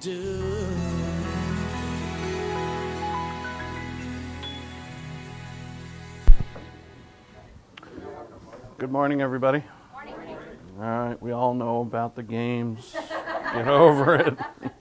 do. Good morning, everybody. Morning. All right, we all know about the games. Get over it.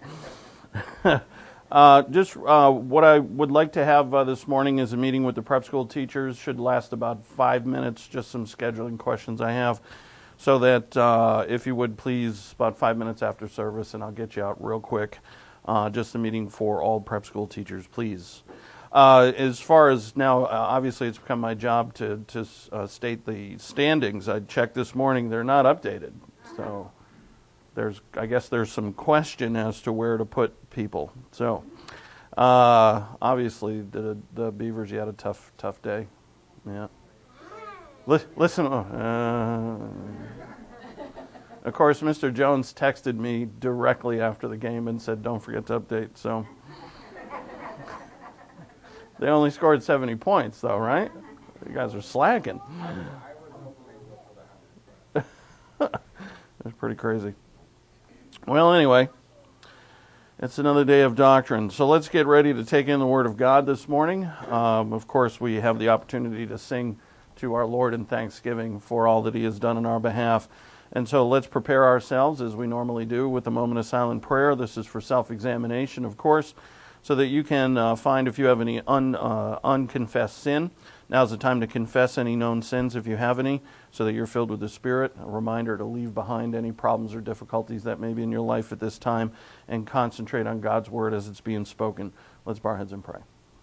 What I would like to have this morning is a meeting with the prep school teachers. Should last about 5 minutes, just some scheduling questions I have. So that if you would please, about 5 minutes after service, and I'll get you out real quick. Just a meeting for all prep school teachers, please. As far as now, obviously it's become my job to state the standings. I checked this morning; they're not updated. So I guess there's some question as to where to put people. So obviously the Beavers, you had a tough day. Yeah. Listen. Of course, Mr. Jones texted me directly after the game and said, "Don't forget to update." So. They only scored 70 points, though, right? You guys are slacking. That's pretty crazy. Well, anyway, it's another day of doctrine. So let's get ready to take in the Word of God this morning. Of course, we have the opportunity to sing to our Lord in thanksgiving for all that He has done on our behalf. And so let's prepare ourselves, as we normally do, with a moment of silent prayer. This is for self-examination, of course, so that you can find if you have any unconfessed sin. Now's the time to confess any known sins if you have any, so that you're filled with the Spirit. A reminder to leave behind any problems or difficulties that may be in your life at this time and concentrate on God's Word as it's being spoken. Let's bow our heads and pray.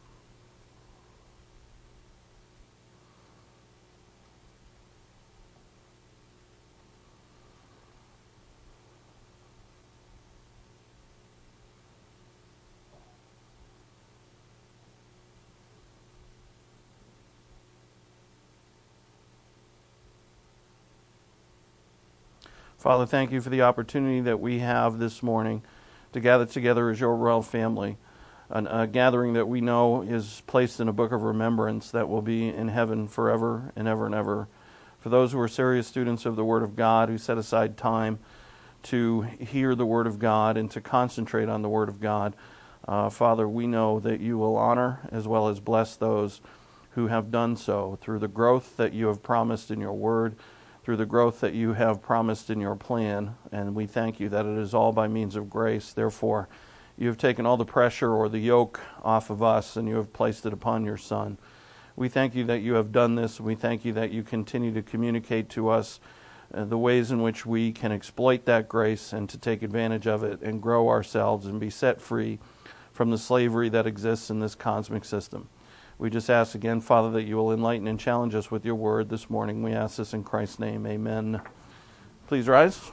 Father, thank you for the opportunity that we have this morning to gather together as your royal family, a gathering that we know is placed in a book of remembrance that will be in heaven forever and ever and ever. For those who are serious students of the Word of God, who set aside time to hear the Word of God and to concentrate on the Word of God, Father, we know that you will honor as well as bless those who have done so through the growth that you have promised in your Word, through the growth that you have promised in your plan, and we thank you that it is all by means of grace. Therefore, you have taken all the pressure or the yoke off of us, and you have placed it upon your Son. We thank you that you have done this. We thank you that you continue to communicate to us the ways in which we can exploit that grace and to take advantage of it and grow ourselves and be set free from the slavery that exists in this cosmic system. We just ask again, Father, that you will enlighten and challenge us with your word this morning. We ask this in Christ's name. Amen. Please rise.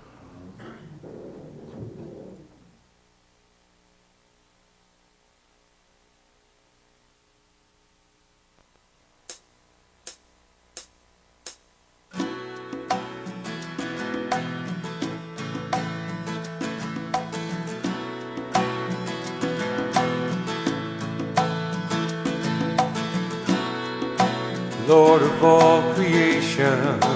Lord of all creation,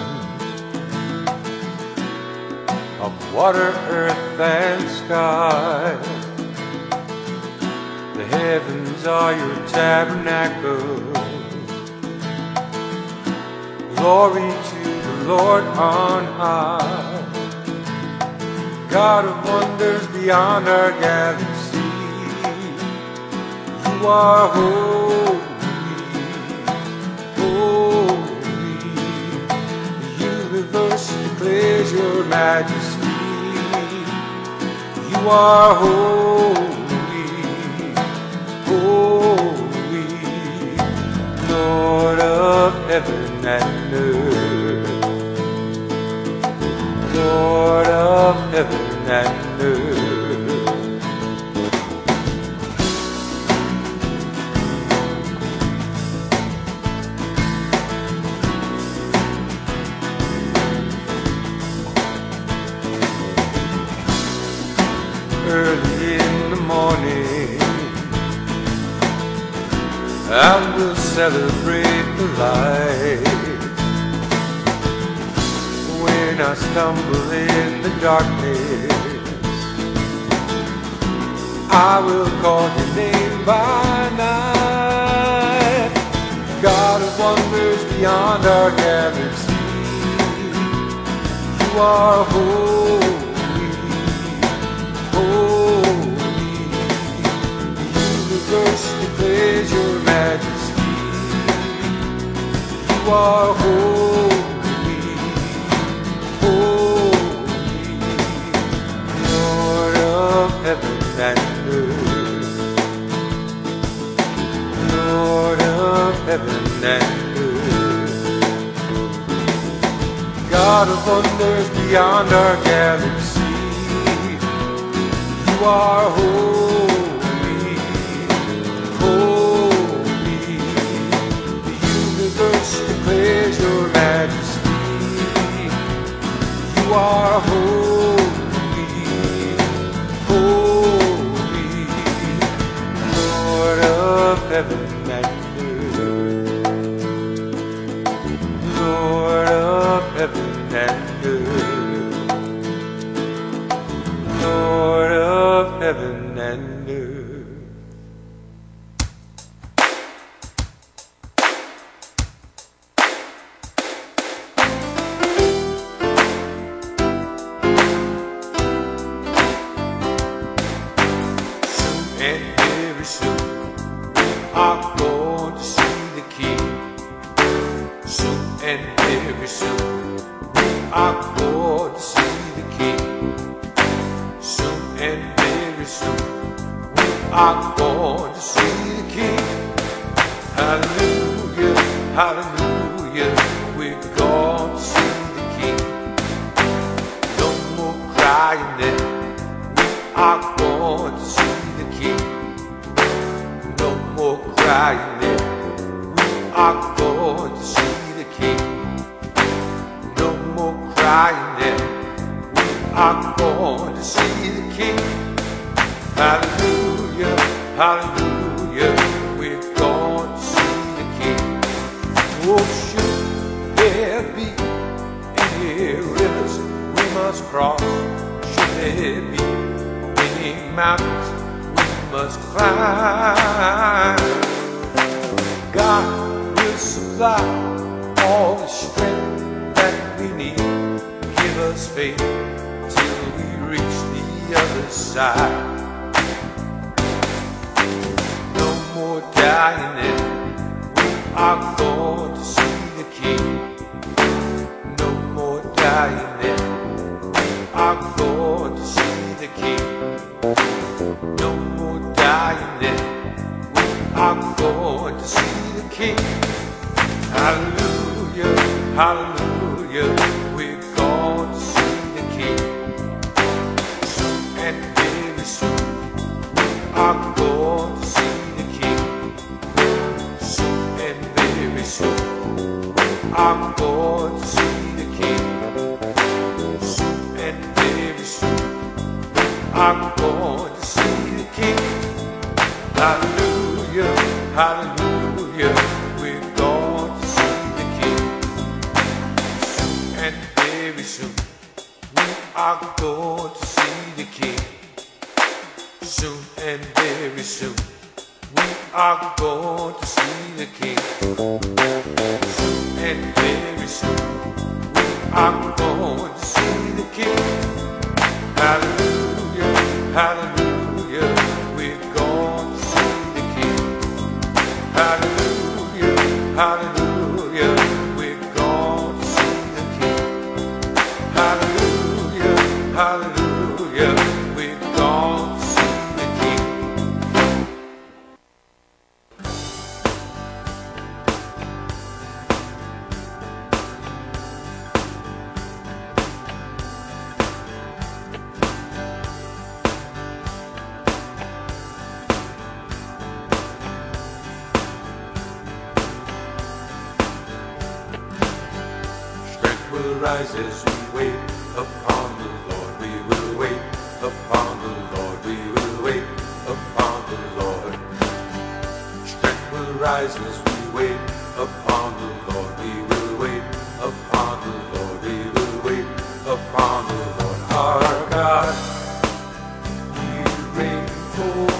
of water, earth, and sky, the heavens are your tabernacle. Glory to the Lord on high, God of wonders beyond our galaxy. You are holy. Declares your majesty. You are holy, holy, Lord of heaven and earth, Lord of heaven and earth. Early in the morning, I will celebrate the light. When I stumble in the darkness, I will call your name by night. God of wonders beyond our galaxy, you are holy, holy. The universe declares your majesty. You are holy, holy. Lord of heaven and earth, Lord of heaven and earth, God of wonders beyond our galaxy, you are holy, holy. The universe declares your majesty. You are holy, holy. Lord of heaven and earth, Lord of heaven and earth, Lord of heaven and earth. Soon and very soon we are going to see the King. Soon and very soon we are going to see the King. Soon and very soon we are going to see the King. Hallelujah, hallelujah, we're going to see the King. No more crying then, we are going to see the King. No more crying then, we are going to see the King. No more crying then, we are going to see the King. Hallelujah, hallelujah, we're going to see the King. Oh, should there be any rivers we must cross? Should there be any mountains we must climb? God will supply all the strength that we need. Give us faith till we reach the other side. No more dying and we are going to see the King. No more dying and we are going to see the King. No more dying and we are going to see the King. Hallelujah, hallelujah, we're going to see the King. Soon and very soon we are going to see the King. Soon and very soon we are going to see the King. Soon and very soon we are going to see the King. Hallelujah, hallelujah, we're going to see the King. Soon and very soon we are going to see the King. Soon and very soon we are going to see the King. Soon and very soon we are going to see the King. Hallelujah, hallelujah, we're going to see the King. Hallelujah, hallelujah, we're going to see the King. Hallelujah, hallelujah, we're going to see the King. Strength will rise as we wait upon the Lord. We will wait upon the Lord. We will wait upon the Lord. Strength will rise as we wait upon the Lord. We will wait upon the Lord. We will wait upon the Lord. Our God, you reign forever.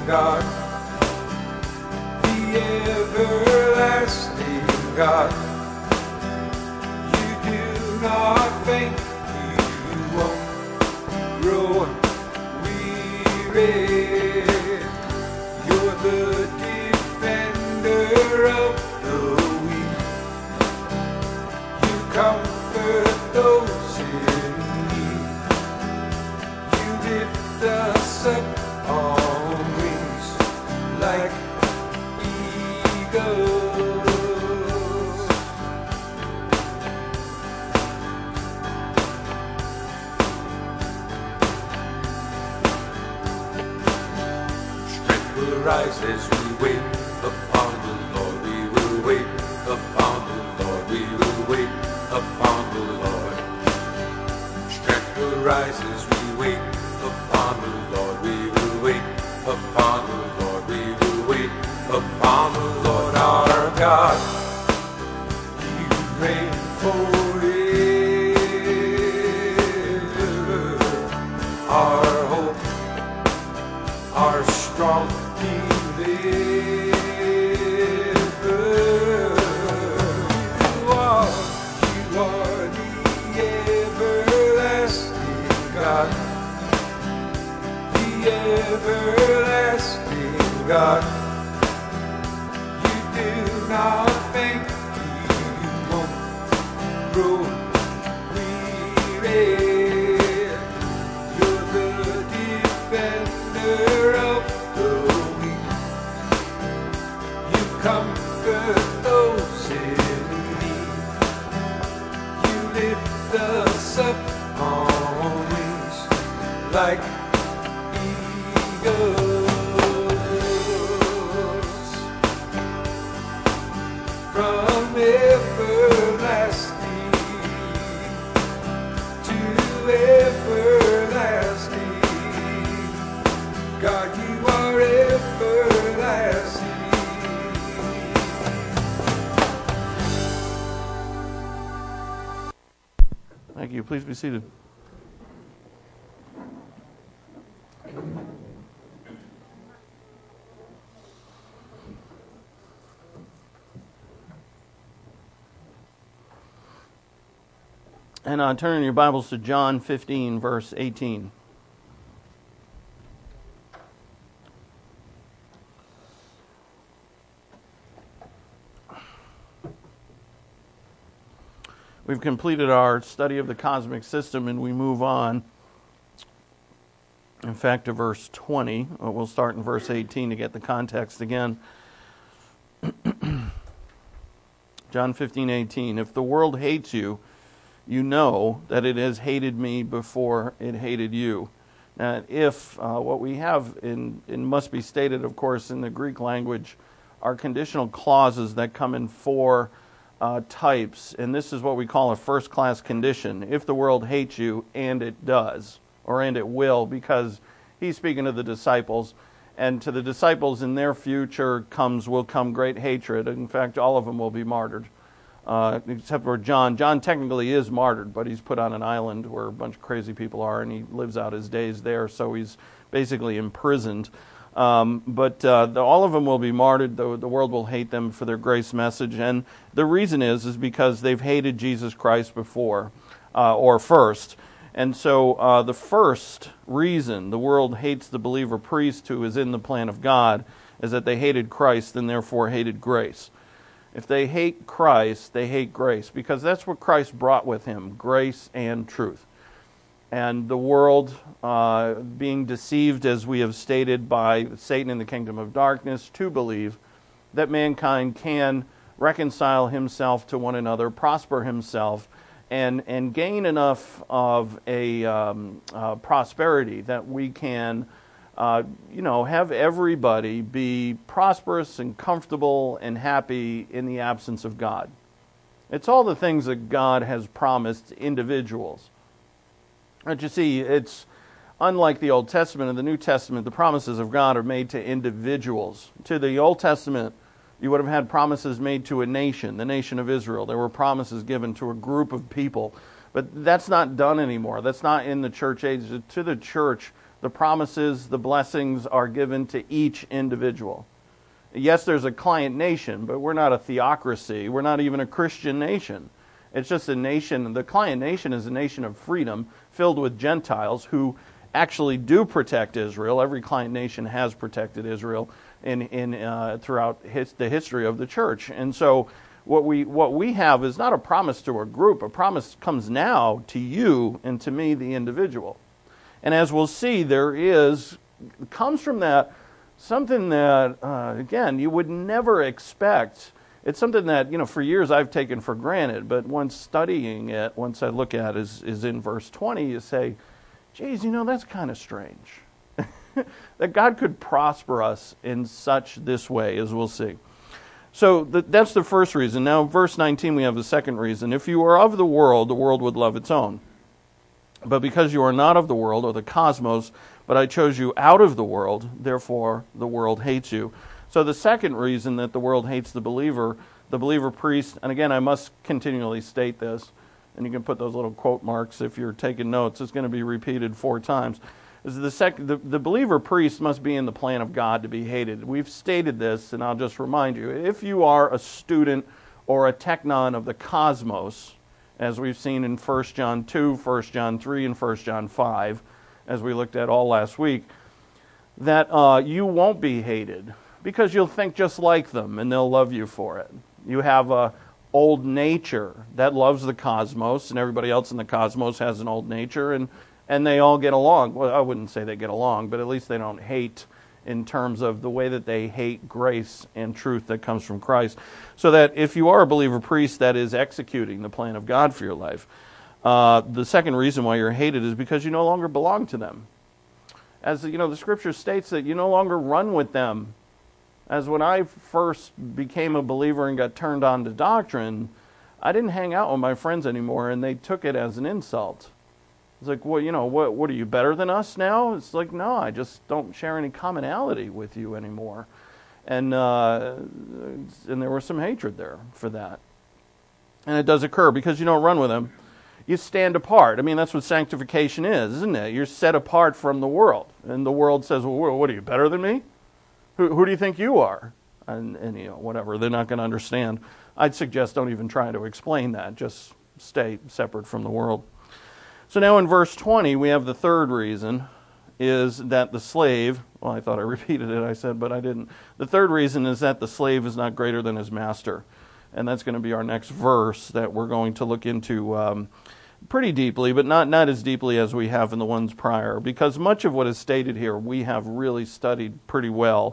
God, the everlasting God. You do not faint, you won't grow weary. You're the defender of the weak. You comfort those in need. You lift us up on wings like eagles. Strength will rise as we wait upon the Lord. We will wait upon the Lord. We will wait upon the Lord. Strength will rise as we wait upon the Lord. We will wait upon the Lord. We will wait upon the Lord our God. You reign forever. Our hope, our strong deliverer. You are the everlasting God, the everlasting God. You do not faint, you won't grow weary. You're the defender of the weak. You comfort those in need. You lift us up on wings like eagles. From everlasting to everlasting, God, you are everlasting. Thank you. Please be seated. And turn in your Bibles to John 15, verse 18. We've completed our study of the cosmic system, and we move on, in fact, to verse 20. We'll start in verse 18 to get the context again. John 15:18. If the world hates you, you know that it has hated me before it hated you. Now, what we have must be stated, of course, in the Greek language, are conditional clauses that come in four types, and this is what we call a first-class condition. If the world hates you, and it does, or and it will, because he's speaking to the disciples, and to the disciples in their future will come great hatred. In fact, all of them will be martyred, except for John. John technically is martyred, but he's put on an island where a bunch of crazy people are, and he lives out his days there, so he's basically imprisoned. But all of them will be martyred. The world will hate them for their grace message, and the reason is because they've hated Jesus Christ before, or first. And so the first reason the world hates the believer priest who is in the plan of God is that they hated Christ and therefore hated grace. If they hate Christ, they hate grace, because that's what Christ brought with him, grace and truth. And the world being deceived, as we have stated, by Satan in the kingdom of darkness, to believe that mankind can reconcile himself to one another, prosper himself, and gain enough of a prosperity that we can have everybody be prosperous and comfortable and happy in the absence of God. It's all the things that God has promised individuals. But you see, it's unlike the Old Testament and the New Testament. The promises of God are made to individuals. To the Old Testament, you would have had promises made to a nation, the nation of Israel. There were promises given to a group of people. But that's not done anymore. That's not in the church age. To the church, The promises, the blessings are given to each individual. Yes, there's a client nation, but we're not a theocracy. We're not even a Christian nation. It's just a nation. The client nation is a nation of freedom filled with Gentiles who actually do protect Israel. Every client nation has protected Israel throughout the history of the church. And so what we have is not a promise to a group. A promise comes now to you and to me, the individual. And as we'll see, comes from that something that, again, you would never expect. It's something that, for years I've taken for granted, but once studying it, once I look at it, is in verse 20, you say, geez, that's kind of strange. That God could prosper us in this way, as we'll see. So that's the first reason. Now, verse 19, we have the second reason. If you are of the world would love its own. But because you are not of the world, or the cosmos, but I chose you out of the world, therefore the world hates you. So the second reason that the world hates the believer priest, and again, I must continually state this, and you can put those little quote marks if you're taking notes. It's going to be repeated 4 times. Is the believer priest must be in the plan of God to be hated. We've stated this, and I'll just remind you. If you are a student or a teknon of the cosmos, as we've seen in 1 John 2, 1 John 3, and 1 John 5, as we looked at all last week, that you won't be hated because you'll think just like them and they'll love you for it. You have a old nature that loves the cosmos, and everybody else in the cosmos has an old nature, and they all get along. Well, I wouldn't say they get along, but at least they don't hate in terms of the way that they hate grace and truth that comes from Christ. So that if you are a believer priest that is executing the plan of God for your life, the second reason why you're hated is because you no longer belong to them. As the Scripture states that you no longer run with them. As when I first became a believer and got turned on to doctrine, I didn't hang out with my friends anymore, and they took it as an insult. It's like, well, what are you, better than us now? It's like, no, I just don't share any commonality with you anymore. And there was some hatred there for that. And it does occur because you don't run with them. You stand apart. I mean, that's what sanctification is, isn't it? You're set apart from the world. And the world says, well, what are you, better than me? Who do you think you are? And whatever, they're not going to understand. I'd suggest don't even try to explain that. Just stay separate from the world. So now in verse 20, we have the third reason, is that the slave, well, I thought I repeated it, I said, but I didn't. The third reason is that the slave is not greater than his master. And that's going to be our next verse that we're going to look into pretty deeply, but not as deeply as we have in the ones prior, because much of what is stated here we have really studied pretty well.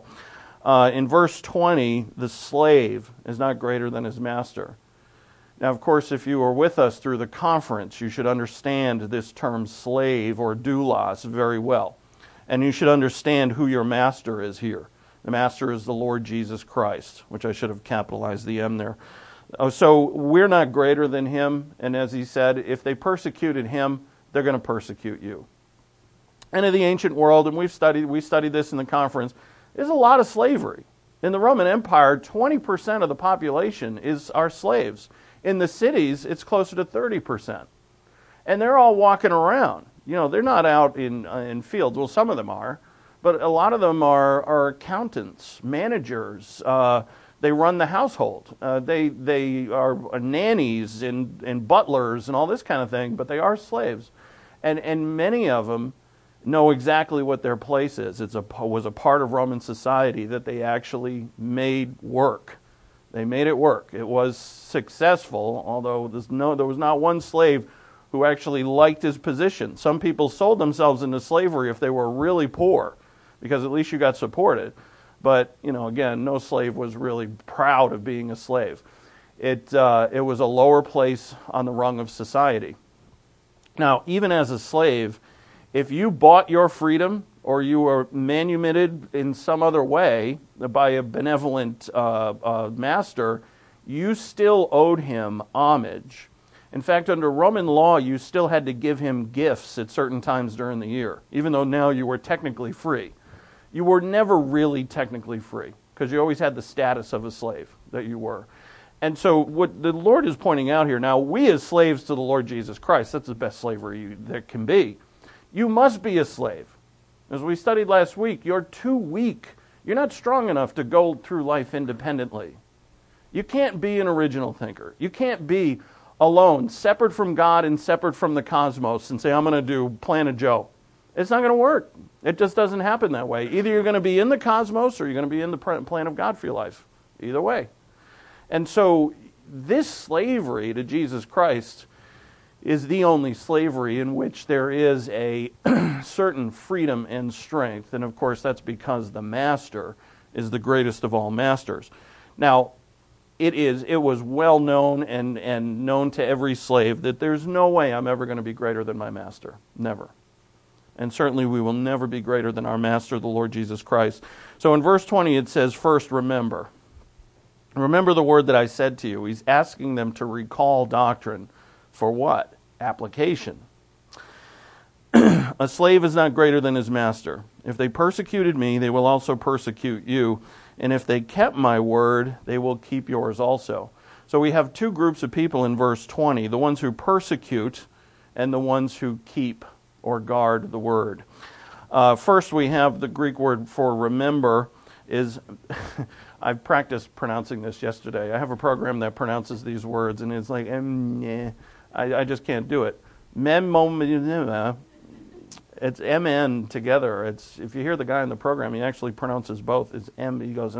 In verse 20, the slave is not greater than his master. Now, of course, if you were with us through the conference, you should understand this term slave or doulos very well. And you should understand who your master is here. The master is the Lord Jesus Christ, which I should have capitalized the M there. So we're not greater than him. And as he said, if they persecuted him, they're going to persecute you. And in the ancient world, and we studied this in the conference, there's a lot of slavery. In the Roman Empire, 20% of the population are slaves. In the cities, it's closer to 30%. And they're all walking around. They're not out in fields. Well, some of them are. But a lot of them are accountants, managers. They run the household. They are nannies and butlers and all this kind of thing. But they are slaves. And many of them know exactly what their place is. It was a part of Roman society that they actually made work. They made it work. It was successful, although there was not one slave who actually liked his position. Some people sold themselves into slavery if they were really poor, because at least you got supported. But, again, no slave was really proud of being a slave. It was a lower place on the rung of society. Now, even as a slave, if you bought your freedom or you were manumitted in some other way by a benevolent master, you still owed him homage. In fact, under Roman law, you still had to give him gifts at certain times during the year, even though now you were technically free. You were never really technically free, because you always had the status of a slave that you were. And so what the Lord is pointing out here, now we as slaves to the Lord Jesus Christ, that's the best slavery there can be. You must be a slave. As we studied last week, you're too weak. You're not strong enough to go through life independently. You can't be an original thinker. You can't be alone, separate from God and separate from the cosmos and say, I'm going to do Plan of Joe. It's not going to work. It just doesn't happen that way. Either you're going to be in the cosmos or you're going to be in the plan of God for your life. Either way. And so this slavery to Jesus Christ is the only slavery in which there is a certain freedom and strength. And of course, that's because the master is the greatest of all masters. Now, it was well known and known to every slave that there's no way I'm ever going to be greater than my master. Never. And certainly we will never be greater than our master, the Lord Jesus Christ. So in verse 20 it says, first remember. Remember the word that I said to you. He's asking them to recall doctrine. For what? Application. A slave is not greater than his master. If they persecuted me, they will also persecute you. And if they kept my word, they will keep yours also. So we have two groups of people in verse 20, the ones who persecute and the ones who keep or guard the word. First, we have the Greek word for remember is, I practiced pronouncing this yesterday. I have a program that pronounces these words, and it's like, I just can't do it. It's MN together. It's, if you hear the guy in the program, he actually pronounces both. It's M. He goes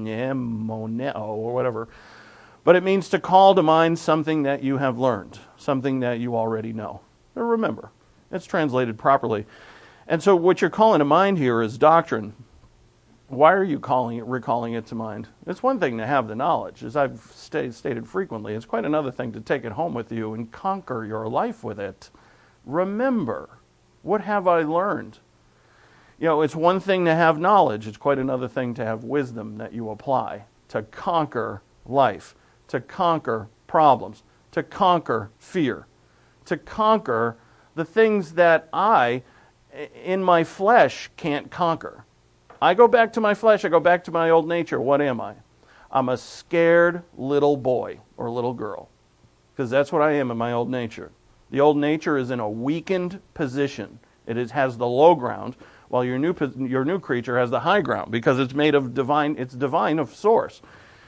moneo or whatever. But it means to call to mind something that you have learned, something that you already know. Or remember. It's translated properly. And so what you're calling to mind here is doctrine. Why are you recalling it to mind? It's one thing to have the knowledge, as I've stated frequently. It's quite another thing to take it home with you and conquer your life with it. Remember. What have I learned? You know, it's one thing to have knowledge. It's quite another thing to have wisdom that you apply to conquer life, to conquer problems, to conquer fear, to conquer the things that I, in my flesh, can't conquer. I go back to my flesh. I go back to my old nature. What am I? I'm a scared little boy or little girl, because that's what I am in my old nature. The old nature is in a weakened position. It has the low ground, while your new creature has the high ground, because it's made of divine. It's divine of source.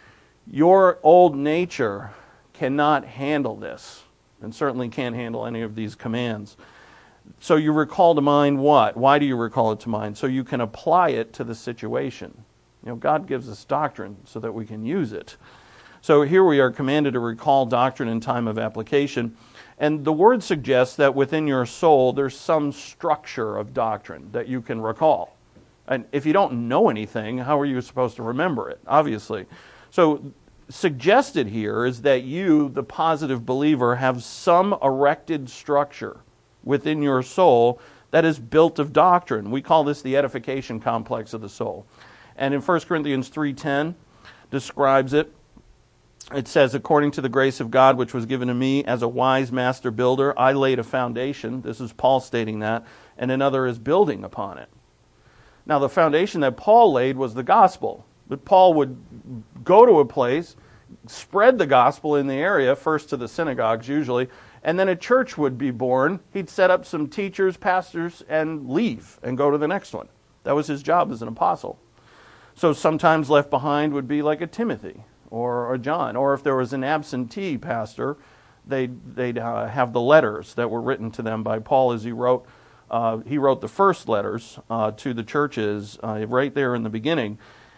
Your old nature cannot handle this, and certainly can't handle any of these commands. So you recall to mind what? Why do you recall it to mind? So you can apply it to the situation. You know, God gives us doctrine so that we can use it. So here we are commanded to recall doctrine in time of application. And the word suggests that within your soul there's some structure of doctrine that you can recall. And if you don't know anything, how are you supposed to remember it? Obviously. So suggested here is that you, the positive believer, have some erected structure within your soul that is built of doctrine. We call this the edification complex of the soul. And in 1 Corinthians 3:10 describes it. It says, according to the grace of God which was given to me as a wise master builder, I laid a foundation. This is Paul stating that. And another is building upon it. Now the foundation that Paul laid was the gospel. But Paul would go to a place, spread the gospel in the area, first to the synagogues usually, and then a church would be born. He'd set up some teachers, pastors, and leave and go to the next one. That was his job as an apostle. So sometimes left behind would be like a Timothy or John. Or if there was an absentee pastor, they'd have the letters that were written to them by Paul as he wrote the first letters to the churches right there in the beginning.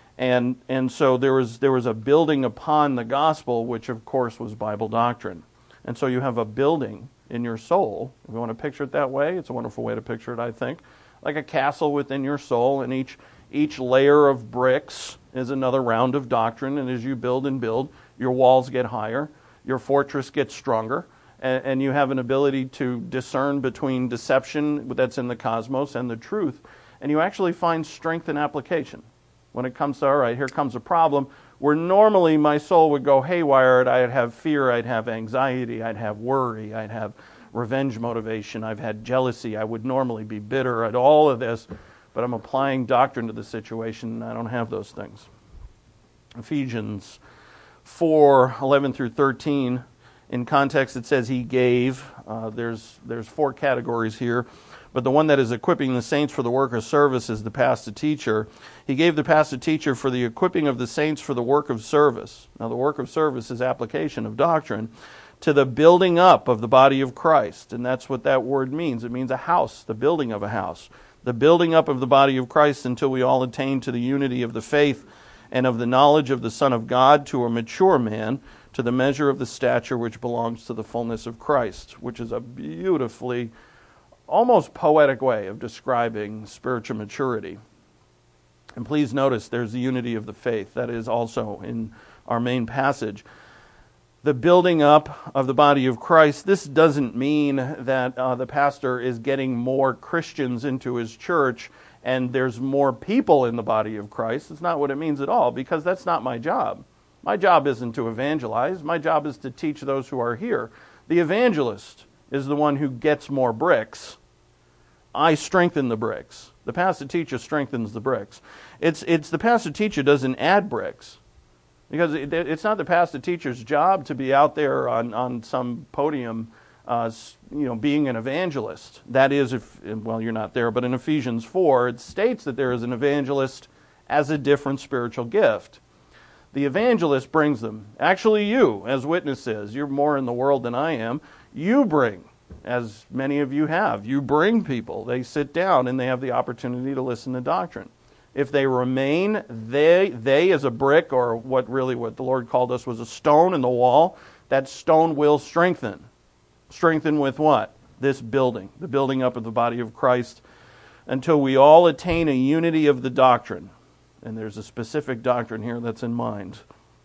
And so there was a building upon the gospel, which of course was Bible doctrine. And so you have a building in your soul. If you want to picture it that way, it's a wonderful way to picture it, I think. Like a castle within your soul, and each layer of bricks is another round of doctrine. And as you build and build, your walls get higher, your fortress gets stronger, and you have an ability to discern between deception that's in the cosmos and the truth. And you actually find strength in application. When it comes to, all right, here comes a problem, where normally my soul would go haywire, I'd have fear, I'd have anxiety, I'd have worry, I'd have revenge motivation, I've had jealousy, I would normally be bitter at all of this, but I'm applying doctrine to the situation and I don't have those things. Ephesians 4:11 through 13 In context, it says he gave. There's 4 categories here. But the one that is equipping the saints for the work of service is the pastor teacher. He gave the pastor teacher for the equipping of the saints for the work of service. Now, the work of service is application of doctrine to the building up of the body of Christ. And that's what that word means. It means a house, the building of a house. The building up of the body of Christ until we all attain to the unity of the faith and of the knowledge of the Son of God, to a mature man, to the measure of the stature which belongs to the fullness of Christ, which is a beautifully, almost poetic way of describing spiritual maturity. And please notice there's the unity of the faith. That is also in our main passage. The building up of the body of Christ, this doesn't mean that the pastor is getting more Christians into his church and there's more people in the body of Christ. It's not what it means at all, because that's not my job. My job isn't to evangelize. My job is to teach those who are here. The evangelist is the one who gets more bricks. I strengthen the bricks. The pastor teacher strengthens the bricks. It's the pastor teacher doesn't add bricks. Because it's not the pastor teacher's job to be out there on some podium, being an evangelist. That is, you're not there, but in Ephesians 4, it states that there is an evangelist as a different spiritual gift. The evangelist brings them. Actually, you, as witnesses, you're more in the world than I am. You bring, as many of you have. You bring people. They sit down and they have the opportunity to listen to doctrine. If they remain, they as a brick, or what the Lord called us was a stone in the wall, that stone will strengthen. Strengthen with what? This building, the building up of the body of Christ, until we all attain a unity of the doctrine. And there's a specific doctrine here that's in mind.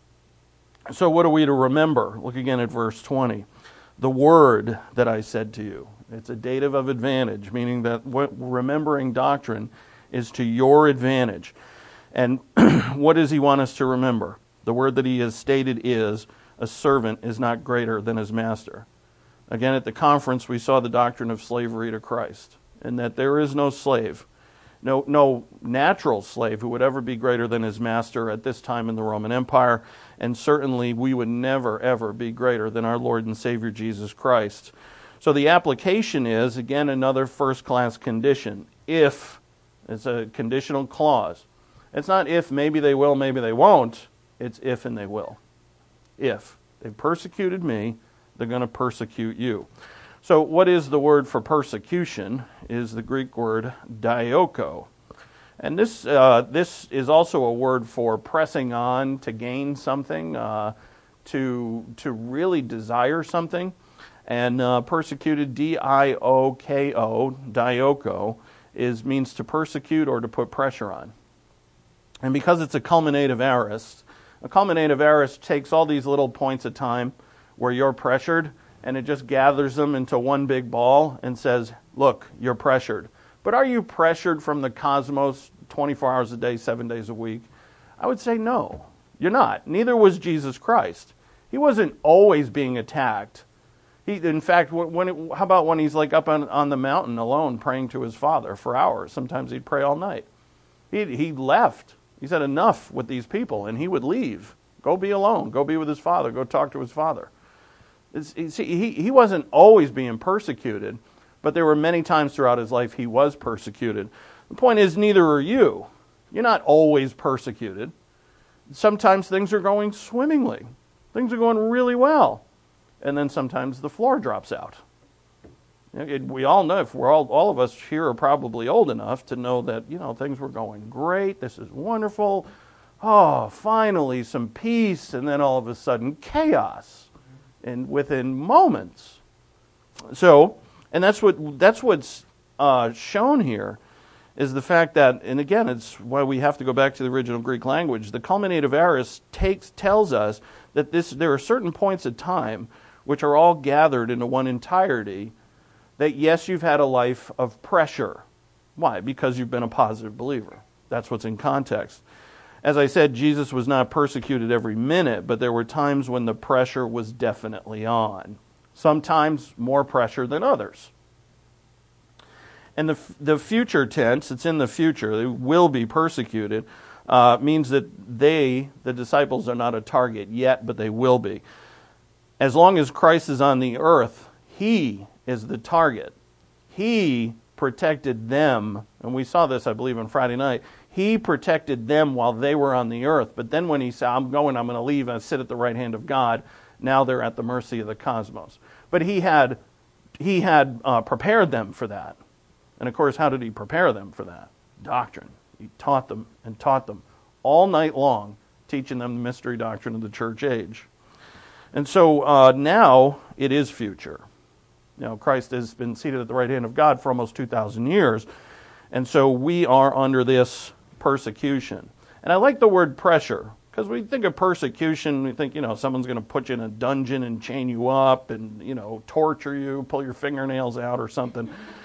So what are we to remember? Look again at verse 20. The word that I said to you. It's a dative of advantage, meaning that remembering doctrine is to your advantage. And what does he want us to remember? The word that he has stated is, a servant is not greater than his master. Again, at the conference, we saw the doctrine of slavery to Christ, and that there is no slave, no natural slave who would ever be greater than his master at this time in the Roman Empire, and certainly we would never, ever be greater than our Lord and Savior Jesus Christ. So the application is, again, another first-class condition. If, it's a conditional clause. It's not if, maybe they will, maybe they won't. It's if and they will. If. They've persecuted me, they're going to persecute you. So what is the word for persecution is the Greek word dioko. And this is also a word for pressing on to gain something, to really desire something. And persecuted, D-I-O-K-O, dioko, means to persecute or to put pressure on. And because it's a culminative aorist takes all these little points of time where you're pressured, and it just gathers them into one big ball and says, look, you're pressured. But are you pressured from the cosmos 24 hours a day, 7 days a week? I would say no, you're not. Neither was Jesus Christ. He wasn't always being attacked. In fact, how about when he's like up on the mountain alone praying to his Father for hours? Sometimes he'd pray all night. He left. He said, enough with these people, and he would leave. Go be alone. Go be with his Father. Go talk to his Father. He wasn't always being persecuted, but there were many times throughout his life he was persecuted. The point is, neither are you. You're not always persecuted. Sometimes things are going swimmingly. Things are going really well. And then sometimes the floor drops out. We all know, if we're all of us here are probably old enough to know that, things were going great. This is wonderful. Oh, finally some peace, and then all of a sudden chaos. And within moments. So, and that's what's shown here, is the fact that, and again, it's why we have to go back to the original Greek language. The culminative aorist tells us that there are certain points of time which are all gathered into one entirety. That yes, you've had a life of pressure. Why? Because you've been a positive believer. That's what's in context. As I said, Jesus was not persecuted every minute, but there were times when the pressure was definitely on. Sometimes more pressure than others. And the future tense, it's in the future, they will be persecuted, means that the disciples are not a target yet, but they will be. as long as Christ is on the earth, he is the target. He protected them, and we saw this, I believe, on Friday night. He protected them while they were on the earth. But then when he said, I'm going to leave, and I sit at the right hand of God, now they're at the mercy of the cosmos. But he had prepared them for that. And of course, how did he prepare them for that? Doctrine. He taught them and taught them all night long, teaching them the mystery doctrine of the church age. And so now it is future. Now, Christ has been seated at the right hand of God for almost 2,000 years. And so we are under this persecution. And I like the word pressure, because we think of persecution, we think, someone's going to put you in a dungeon and chain you up and, torture you, pull your fingernails out or something.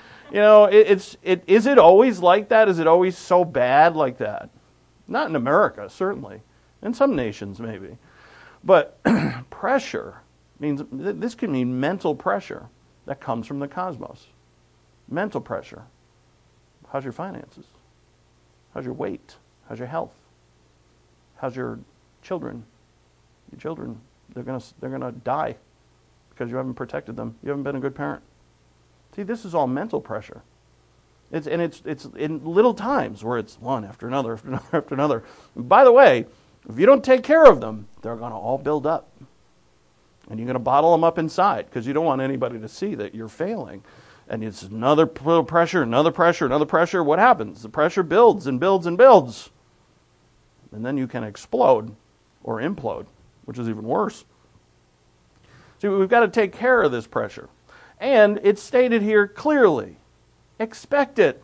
Is it always like that? Is it always so bad like that? Not in America, certainly. In some nations, maybe. But pressure means, this can mean mental pressure that comes from the cosmos. Mental pressure. How's your finances? How's your weight? How's your health? How's your children? Your children, they're gonna die because you haven't protected them. You haven't been a good parent. See, this is all mental pressure. It's in little times where it's one after another, after another, after another. And by the way, if you don't take care of them, they're going to all build up. And you're going to bottle them up inside because you don't want anybody to see that you're failing. And it's another pressure, another pressure, another pressure. What happens? The pressure builds and builds and builds. And then you can explode or implode, which is even worse. See, we've got to take care of this pressure. And it's stated here clearly. Expect it.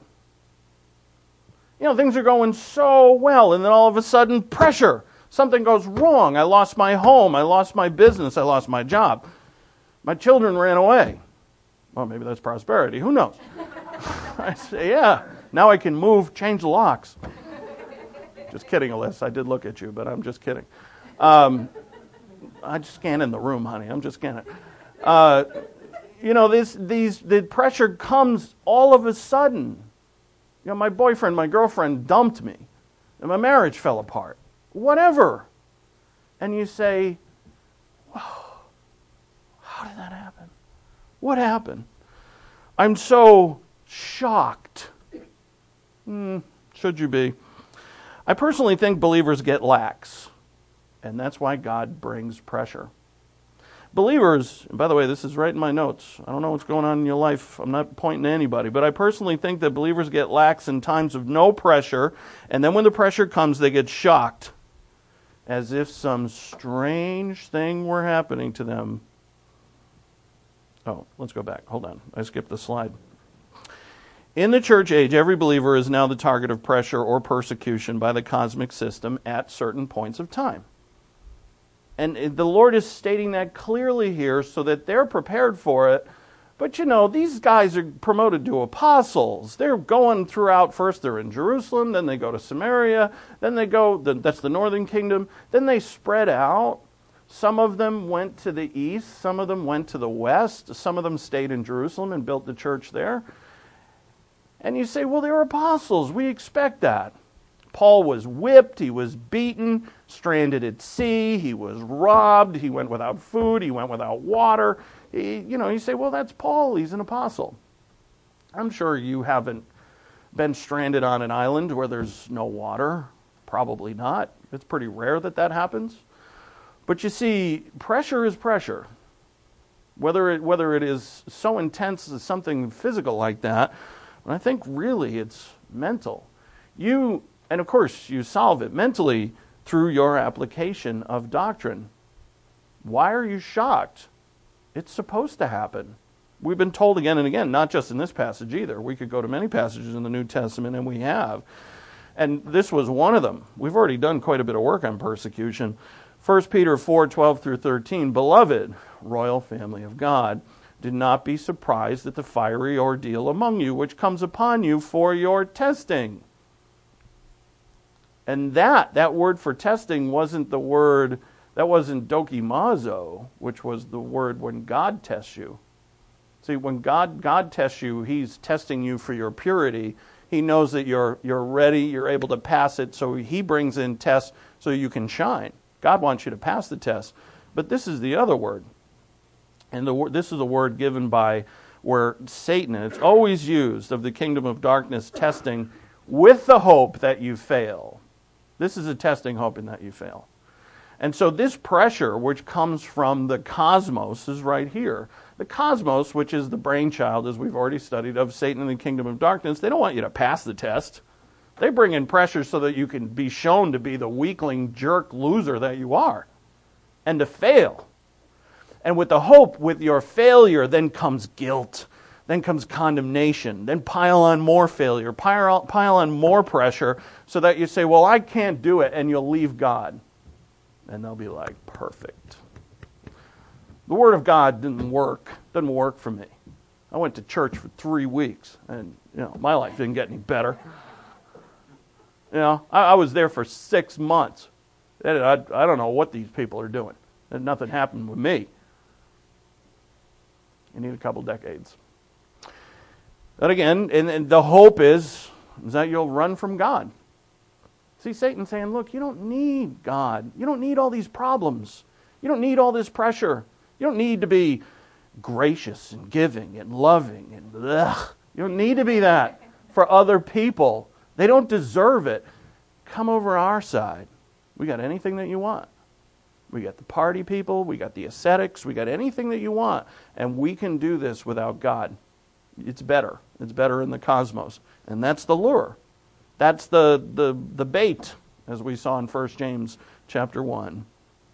Things are going so well, and then all of a sudden, pressure. Something goes wrong. I lost my home. I lost my business. I lost my job. My children ran away. Well, maybe that's prosperity. Who knows? I say, yeah. Now I can move, change the locks. Just kidding, Alyssa. I did look at you, but I'm just kidding. I just scan in the room, honey. I'm just scanning. The pressure comes all of a sudden. My boyfriend, my girlfriend dumped me, and my marriage fell apart. Whatever. And you say, whoa, how did that happen? What happened? I'm so shocked. Should you be? I personally think believers get lax, and that's why God brings pressure. Believers, and by the way, this is right in my notes. I don't know what's going on in your life. I'm not pointing to anybody, but I personally think that believers get lax in times of no pressure, and then when the pressure comes, they get shocked, as if some strange thing were happening to them. Oh, let's go back. Hold on. I skipped the slide. In the church age, every believer is now the target of pressure or persecution by the cosmic system at certain points of time. And the Lord is stating that clearly here so that they're prepared for it. But these guys are promoted to apostles. They're going throughout. First they're in Jerusalem, then they go to Samaria, then they go, that's the northern kingdom. Then they spread out. Some of them went to the east, some of them went to the west, some of them stayed in Jerusalem and built the church there. And you say, well, they're apostles. We expect that. Paul was whipped, he was beaten, stranded at sea, he was robbed, he went without food, he went without water. You say, well, that's Paul, he's an apostle. I'm sure you haven't been stranded on an island where there's no water. Probably not. It's pretty rare that happens. But you see, pressure is pressure. Whether it is so intense as something physical like that, I think really it's mental. And of course, you solve it mentally through your application of doctrine. Why are you shocked? It's supposed to happen. We've been told again and again, not just in this passage either. We could go to many passages in the New Testament, and we have. And this was one of them. We've already done quite a bit of work on persecution. 1 Peter 4:12 through 13, Beloved, royal family of God, do not be surprised at the fiery ordeal among you, which comes upon you for your testing. And that word for testing wasn't dokimazo, which was the word when God tests you. See, when God tests you, He's testing you for your purity. He knows that you're ready, you're able to pass it, so He brings in tests so you can shine. God wants you to pass the test. But this is the other word. And this is a word given by where Satan, and it's always used of the kingdom of darkness, testing with the hope that you fail. This is a testing hoping that you fail. And so this pressure, which comes from the cosmos, is right here. The cosmos, which is the brainchild, as we've already studied, of Satan and the kingdom of darkness, they don't want you to pass the test. They bring in pressure so that you can be shown to be the weakling, jerk, loser that you are, and to fail. And with the hope, with your failure, then comes guilt, then comes condemnation, then pile on more failure, pile on more pressure, so that you say, well, I can't do it, and you'll leave God. And they'll be like, perfect. The Word of God doesn't work for me. I went to church for 3 weeks, and my life didn't get any better. I was there for 6 months. I don't know what these people are doing. And nothing happened with me. You need a couple decades. But again, and the hope is that you'll run from God. See, Satan's saying, look, you don't need God. You don't need all these problems. You don't need all this pressure. You don't need to be gracious and giving and loving and ugh. You don't need to be that for other people. They don't deserve it. Come over our side. We got anything that you want. We got the party people. We got the ascetics. We got anything that you want. And we can do this without God. It's better. It's better in the cosmos. And that's the lure. That's the bait, as we saw in 1 James chapter 1.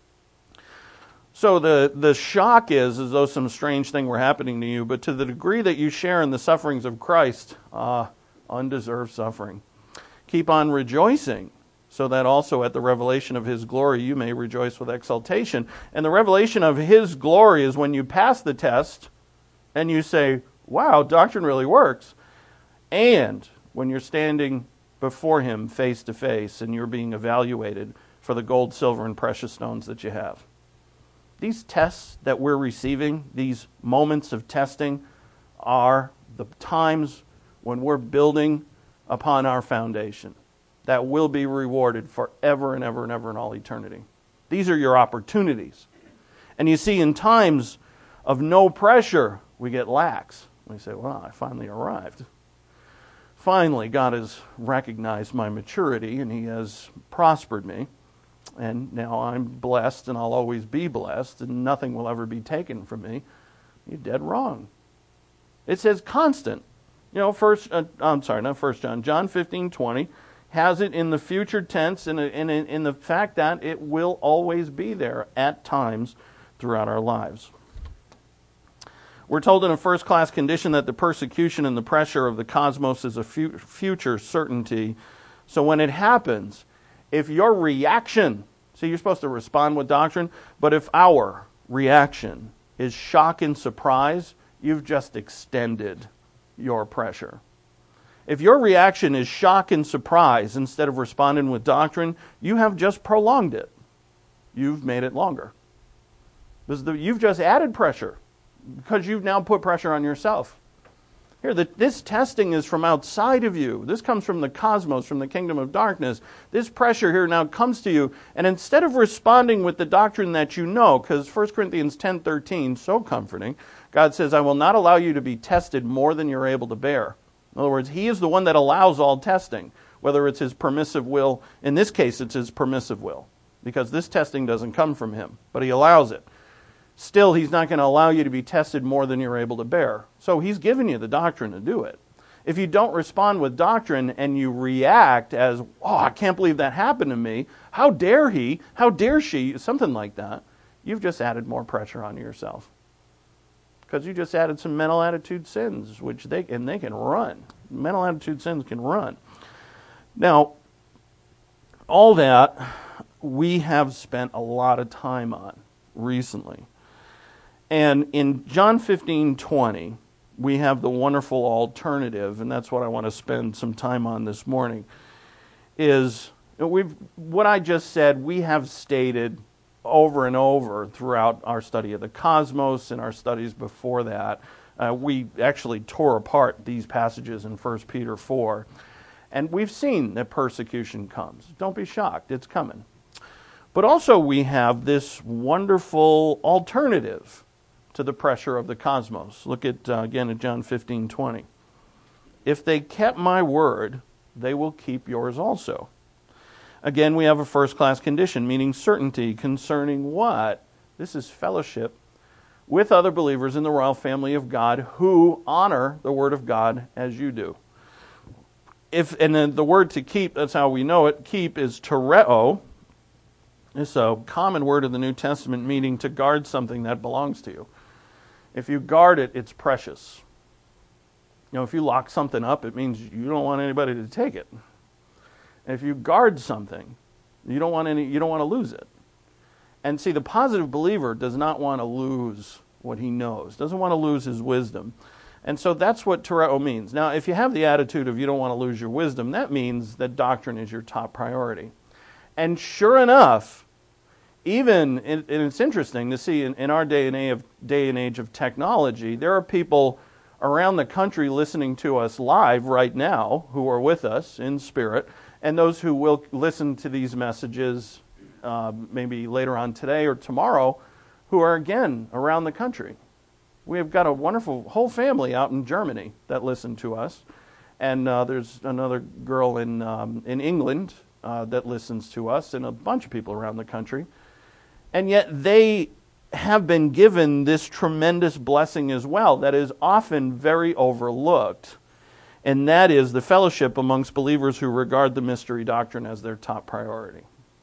So the shock is as though some strange thing were happening to you, but to the degree that you share in the sufferings of Christ, undeserved suffering. Keep on rejoicing, so that also at the revelation of His glory you may rejoice with exultation. And the revelation of His glory is when you pass the test and you say, wow, doctrine really works. And when you're standing before Him face to face and you're being evaluated for the gold, silver, and precious stones that you have. These tests that we're receiving, these moments of testing, are the times when we're building upon our foundation that will be rewarded forever and ever and ever in all eternity. These are your opportunities. And you see, in times of no pressure, we get lax. We say, well, I finally arrived. Finally, God has recognized my maturity and He has prospered me. And now I'm blessed and I'll always be blessed and nothing will ever be taken from me. You're dead wrong. It says constant. John 15:20 has it in the future tense and in the fact that it will always be there at times throughout our lives. We're told in a first-class condition that the persecution and the pressure of the cosmos is a future certainty. So when it happens, if your reaction, see, you're supposed to respond with doctrine, but if our reaction is shock and surprise, you've just extended your pressure. If your reaction is shock and surprise instead of responding with doctrine, you have just prolonged it. You've made it longer. You've just added pressure because you've now put pressure on yourself. Here, this testing is from outside of you. This comes from the cosmos, from the kingdom of darkness. This pressure here now comes to you, and instead of responding with the doctrine that you know, because 1 Corinthians 10:13, so comforting, God says, I will not allow you to be tested more than you're able to bear. In other words, He is the one that allows all testing, whether it's His permissive will. In this case, it's His permissive will, because this testing doesn't come from Him, but He allows it. Still, He's not going to allow you to be tested more than you're able to bear. So He's given you the doctrine to do it. If you don't respond with doctrine and you react as, oh, I can't believe that happened to me, how dare he, how dare she, something like that, you've just added more pressure on yourself. Because you just added some mental attitude sins, which they can run. Mental attitude sins can run. Now, all that we have spent a lot of time on recently. And in John 15:20, we have the wonderful alternative, and that's what I want to spend some time on this morning, is what I just said, we have stated over and over throughout our study of the cosmos and our studies before that. We actually tore apart these passages in 1 Peter 4. And we've seen that persecution comes. Don't be shocked, it's coming. But also we have this wonderful alternative to the pressure of the cosmos. Look at again at John 15:20. If they kept my word, they will keep yours also. Again, we have a first-class condition, meaning certainty concerning what? This is fellowship with other believers in the royal family of God who honor the word of God as you do. And then the word to keep, that's how we know it, keep is tereo. It's a common word in the New Testament meaning to guard something that belongs to you. If you guard it, it's precious. You know, if you lock something up, it means you don't want anybody to take it. And if you guard something, you don't want to lose it. And see, the positive believer does not want to lose what he knows, doesn't want to lose his wisdom. And so that's what tereo means. Now, if you have the attitude of you don't want to lose your wisdom, that means that doctrine is your top priority. And sure enough, even, and it's interesting to see in our day and age of technology, there are people around the country listening to us live right now who are with us in spirit, and those who will listen to these messages maybe later on today or tomorrow, who are again around the country. We have got a wonderful whole family out in Germany that listen to us, and there's another girl in England that listens to us, and a bunch of people around the country. And yet they have been given this tremendous blessing as well that is often very overlooked, and that is the fellowship amongst believers who regard the mystery doctrine as their top priority.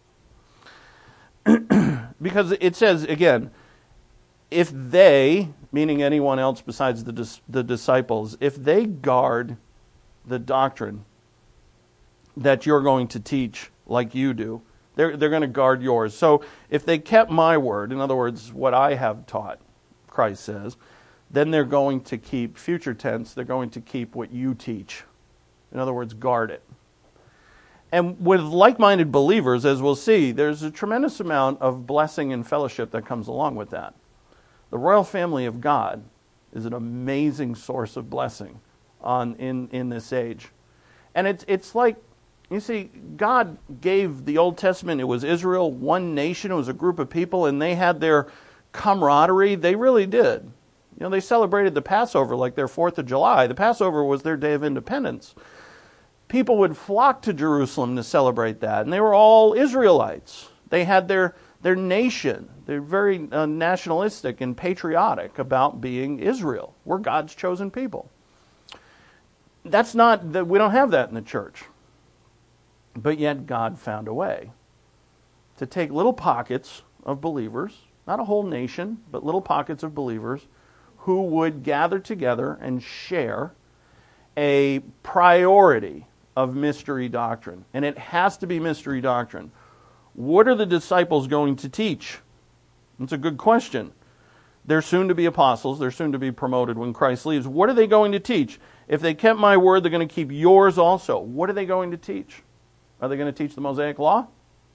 Because it says, again, if they, meaning anyone else besides the disciples, if they guard the doctrine that you're going to teach like you do, they're going to guard yours. So if they kept my word, in other words, what I have taught, Christ says, then they're going to keep, future tense, they're going to keep what you teach. In other words, guard it. And with like-minded believers, as we'll see, there's a tremendous amount of blessing and fellowship that comes along with that. The royal family of God is an amazing source of blessing in this age. And it's like, you see, God gave the Old Testament, it was Israel, one nation, it was a group of people, and they had their camaraderie. They really did. You know, they celebrated the Passover like their 4th of July. The Passover was their day of independence. People would flock to Jerusalem to celebrate that, and they were all Israelites. They had their nation. They're very nationalistic and patriotic about being Israel. We're God's chosen people. That's not that we don't have that in the church. But yet God found a way to take little pockets of believers, not a whole nation, but little pockets of believers who would gather together and share a priority of mystery doctrine. And it has to be mystery doctrine. What are the disciples going to teach? That's a good question. They're soon to be apostles. They're soon to be promoted when Christ leaves. What are they going to teach? If they kept my word, they're going to keep yours also. What are they going to teach? Are they going to teach the Mosaic Law?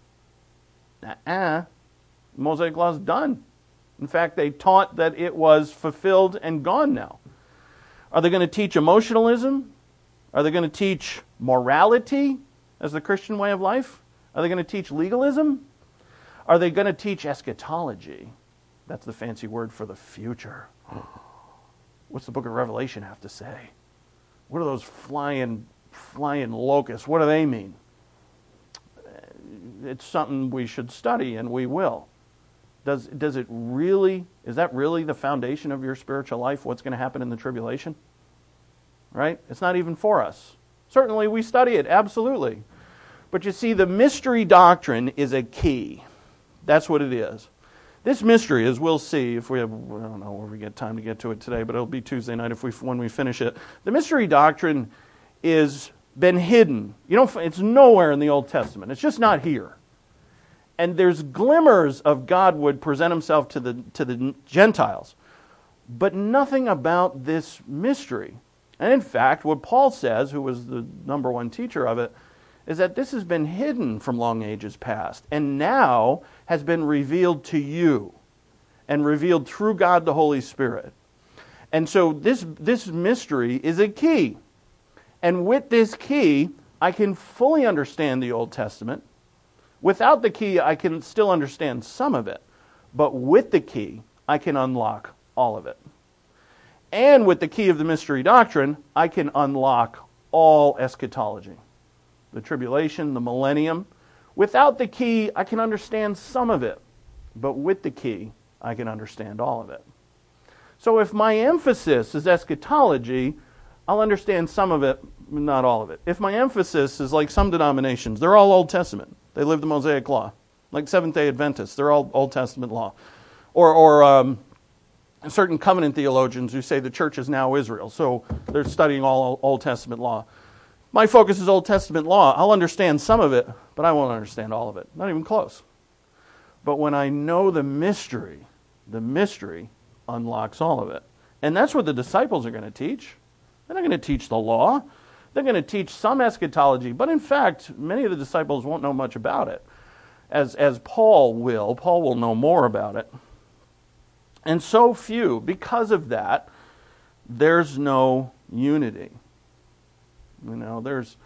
The Mosaic Law is done. In fact, they taught that it was fulfilled and gone now. Are they going to teach emotionalism? Are they going to teach morality as the Christian way of life? Are they going to teach legalism? Are they going to teach eschatology? That's the fancy word for the future. What's the book of Revelation have to say? What are those flying locusts? What do they mean? It's something we should study, and we will. Is that really the foundation of your spiritual life, what's going to happen in the tribulation? Right? It's not even for us. Certainly we study it, absolutely. But you see, the mystery doctrine is a key. That's what it is. This mystery, as we'll see, if we have, I don't know where we get time to get to it today, but it'll be Tuesday night when we finish it. The mystery doctrine is been hidden. It's nowhere in the Old Testament. It's just not here. And there's glimmers of God would present himself to the Gentiles, but nothing about this mystery. And in fact, what Paul says, who was the number one teacher of it, is that this has been hidden from long ages past and now has been revealed to you and revealed through God the Holy Spirit. And so this mystery is a key. And with this key, I can fully understand the Old Testament. Without the key, I can still understand some of it. But with the key, I can unlock all of it. And with the key of the mystery doctrine, I can unlock all eschatology. The tribulation, the millennium. Without the key, I can understand some of it. But with the key, I can understand all of it. So if my emphasis is eschatology, I'll understand some of it, not all of it. If my emphasis is like some denominations, they're all Old Testament. They live the Mosaic Law. Like Seventh-day Adventists, they're all Old Testament law. Or certain covenant theologians who say the church is now Israel, so they're studying all Old Testament law. My focus is Old Testament law. I'll understand some of it, but I won't understand all of it. Not even close. But when I know the mystery unlocks all of it. And that's what the disciples are going to teach. They're not going to teach the law. They're going to teach some eschatology, but in fact, many of the disciples won't know much about it. As Paul will know more about it. And so few, because of that, there's no unity. You know,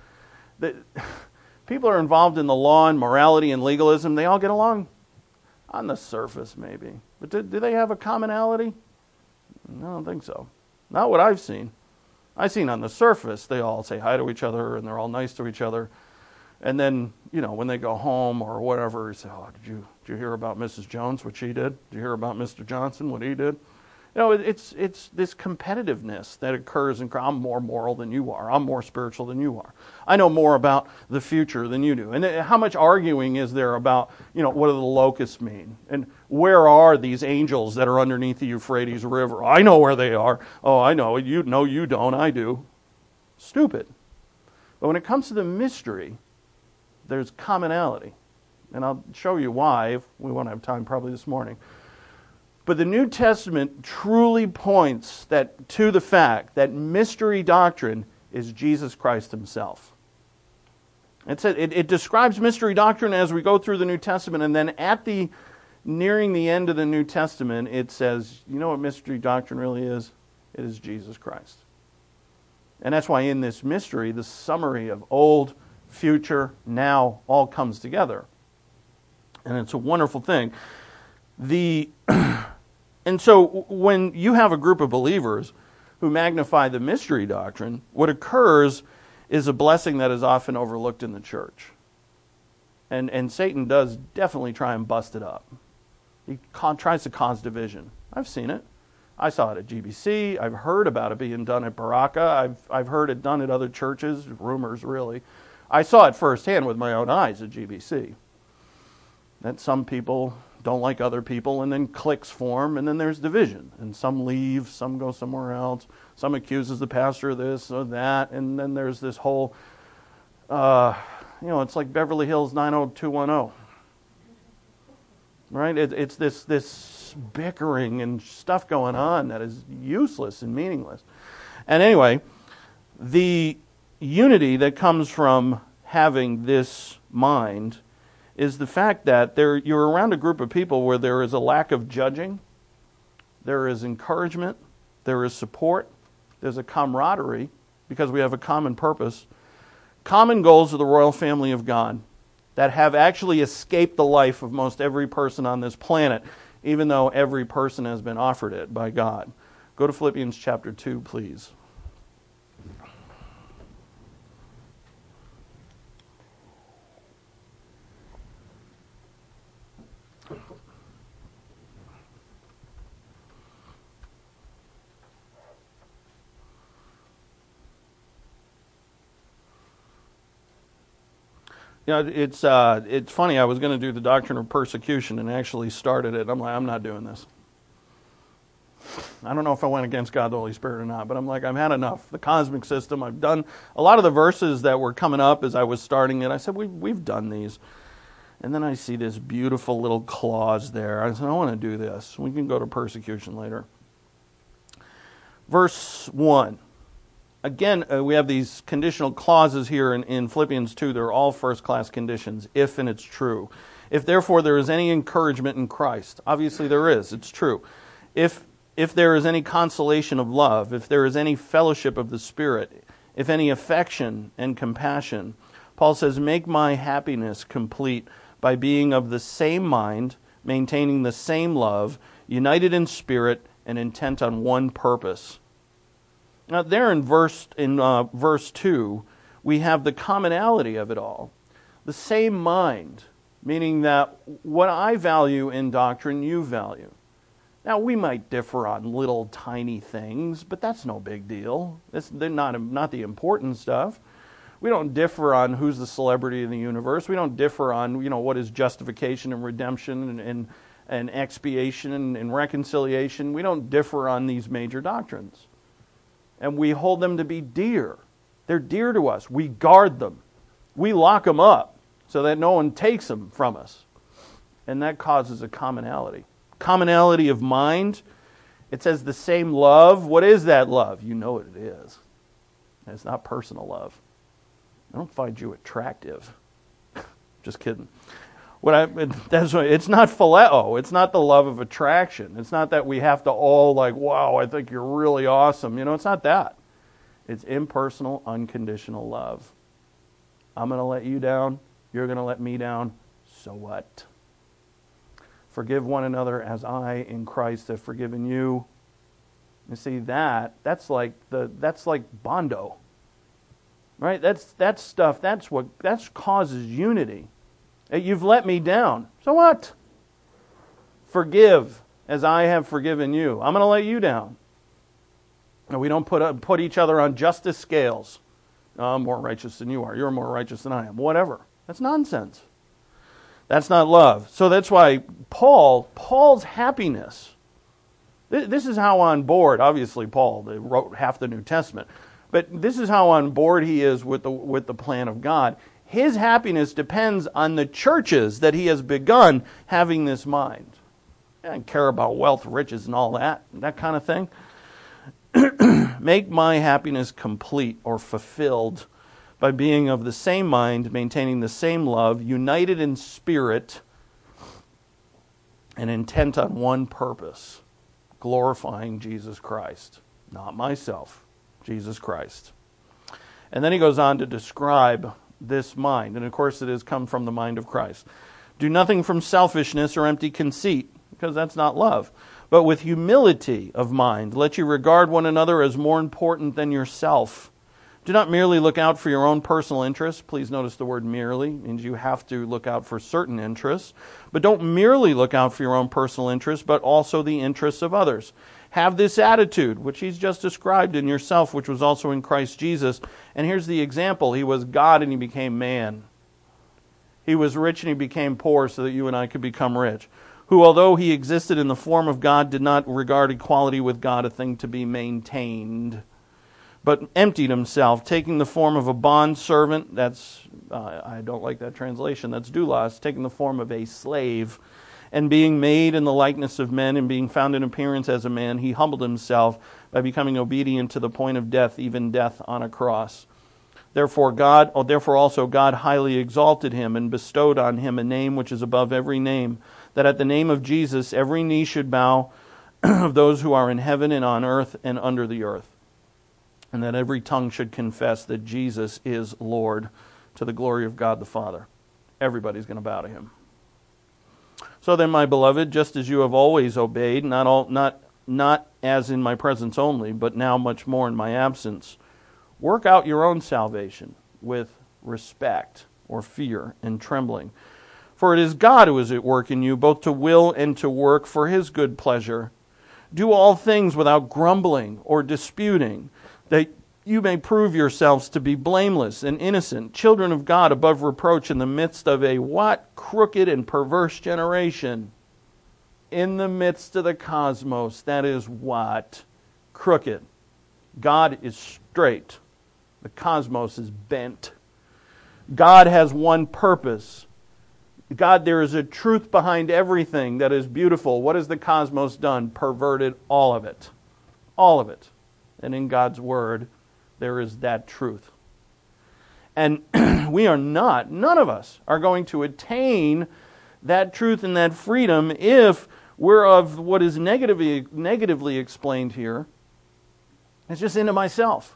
people are involved in the law and morality and legalism. They all get along on the surface, maybe. But do they have a commonality? I don't think so. Not what I've seen. I've seen on the surface, they all say hi to each other and they're all nice to each other. And then, you know, when they go home or whatever, you say, oh, did you hear about Mrs. Jones, what she did? Did you hear about Mr. Johnson, what he did? You know, it's this competitiveness that occurs, and I'm more moral than you are. I'm more spiritual than you are. I know more about the future than you do. And how much arguing is there about, you know, what do the locusts mean? And where are these angels that are underneath the Euphrates River? I know where they are. Oh, I know. You don't. I do. Stupid. But when it comes to the mystery, there's commonality. And I'll show you why if we won't have time probably this morning. But the New Testament truly points to the fact that mystery doctrine is Jesus Christ himself. It describes mystery doctrine as we go through the New Testament, and then nearing the end of the New Testament, it says, you know what mystery doctrine really is? It is Jesus Christ. And that's why in this mystery, the summary of old, future, now all comes together. And it's a wonderful thing. And so when you have a group of believers who magnify the mystery doctrine, what occurs is a blessing that is often overlooked in the church. And Satan does definitely try and bust it up. He tries to cause division. I've seen it. I saw it at GBC. I've heard about it being done at Baraka. I've heard it done at other churches, rumors really. I saw it firsthand with my own eyes at GBC. That some people don't like other people, and then cliques form, and then there's division. And some leave, some go somewhere else. Some accuses the pastor of this or that, and then there's this whole, it's like Beverly Hills 90210. Right? It's this bickering and stuff going on that is useless and meaningless. And anyway, the unity that comes from having this mind is the fact that you're around a group of people where there is a lack of judging, there is encouragement, there is support, there's a camaraderie because we have a common purpose, common goals of the royal family of God that have actually escaped the life of most every person on this planet, even though every person has been offered it by God. Go to Philippians chapter 2, please. You know, it's funny. I was going to do the doctrine of persecution and actually started it. I'm like, I'm not doing this. I don't know if I went against God the Holy Spirit or not, but I'm like, I've had enough. The cosmic system, I've done a lot of the verses that were coming up as I was starting it. I said, we've done these. And then I see this beautiful little clause there. I said, I want to do this. We can go to persecution later. Verse 1. Again, we have these conditional clauses here in Philippians 2. They're all first-class conditions, if and it's true. If therefore there is any encouragement in Christ, obviously there is, it's true. If there is any consolation of love, if there is any fellowship of the Spirit, if any affection and compassion, Paul says, make my happiness complete by being of the same mind, maintaining the same love, united in spirit, and intent on one purpose. Now there in verse 2, we have the commonality of it all. The same mind, meaning that what I value in doctrine, you value. Now, we might differ on little tiny things, but that's no big deal. They're not the important stuff. We don't differ on who's the celebrity in the universe. We don't differ on, what is justification and redemption and expiation and reconciliation. We don't differ on these major doctrines. And we hold them to be dear. They're dear to us. We guard them. We lock them up so that no one takes them from us. And that causes a commonality. Commonality of mind. It says the same love. What is that love? You know what it is. It's not personal love. I don't find you attractive. Just kidding. It's not phileo. It's not the love of attraction. It's not that we have to all wow, I think you're really awesome. It's not that. It's impersonal, unconditional love. I'm going to let you down. You're going to let me down. So what? Forgive one another as I in Christ have forgiven you. You see that's like bondo. Right? That's stuff, that causes unity. You've let me down. So what? Forgive as I have forgiven you. I'm going to let you down. And we don't put each other on justice scales. I'm more righteous than you are. You're more righteous than I am. Whatever. That's nonsense. That's not love. So that's why Paul's happiness. This is how on board. Obviously, Paul wrote half the New Testament, but this is how on board he is with the plan of God. His happiness depends on the churches that he has begun having this mind. He doesn't care about wealth, riches, and all that kind of thing. Make my happiness complete or fulfilled by being of the same mind, maintaining the same love, united in spirit, and intent on one purpose, glorifying Jesus Christ. Not myself, Jesus Christ. And then he goes on to describe this mind, and of course it has come from the mind of Christ. Do nothing from selfishness or empty conceit, because that's not love, but with humility of mind. Let you regard one another as more important than yourself. Do not merely look out for your own personal interests. Please notice the word merely. It means you have to look out for certain interests. But don't merely look out for your own personal interests, but also the interests of others. Have this attitude, which he's just described in yourself, which was also in Christ Jesus. And here's the example. He was God and he became man. He was rich and he became poor so that you and I could become rich. Who, although he existed in the form of God, did not regard equality with God a thing to be maintained, but emptied himself, taking the form of a bondservant. I don't like that translation. That's doulos, taking the form of a slave. And being made in the likeness of men, and being found in appearance as a man, he humbled himself by becoming obedient to the point of death, even death on a cross. Therefore also God highly exalted him and bestowed on him a name which is above every name, that at the name of Jesus every knee should bow of those who are in heaven and on earth and under the earth, and that every tongue should confess that Jesus is Lord, to the glory of God the Father. Everybody's going to bow to him. So then, my beloved, just as you have always obeyed, not as in my presence only, but now much more in my absence, work out your own salvation with respect or fear and trembling. For it is God who is at work in you, both to will and to work for his good pleasure. Do all things without grumbling or disputing, that you may prove yourselves to be blameless and innocent, children of God above reproach in the midst of a what? Crooked and perverse generation. In the midst of the cosmos, that is what? Crooked. God is straight. The cosmos is bent. God has one purpose. God, there is a truth behind everything that is beautiful. What has the cosmos done? Perverted all of it. All of it. And in God's Word, there is that truth. And none of us are going to attain that truth and that freedom if we're of what is negatively explained here. It's just into myself.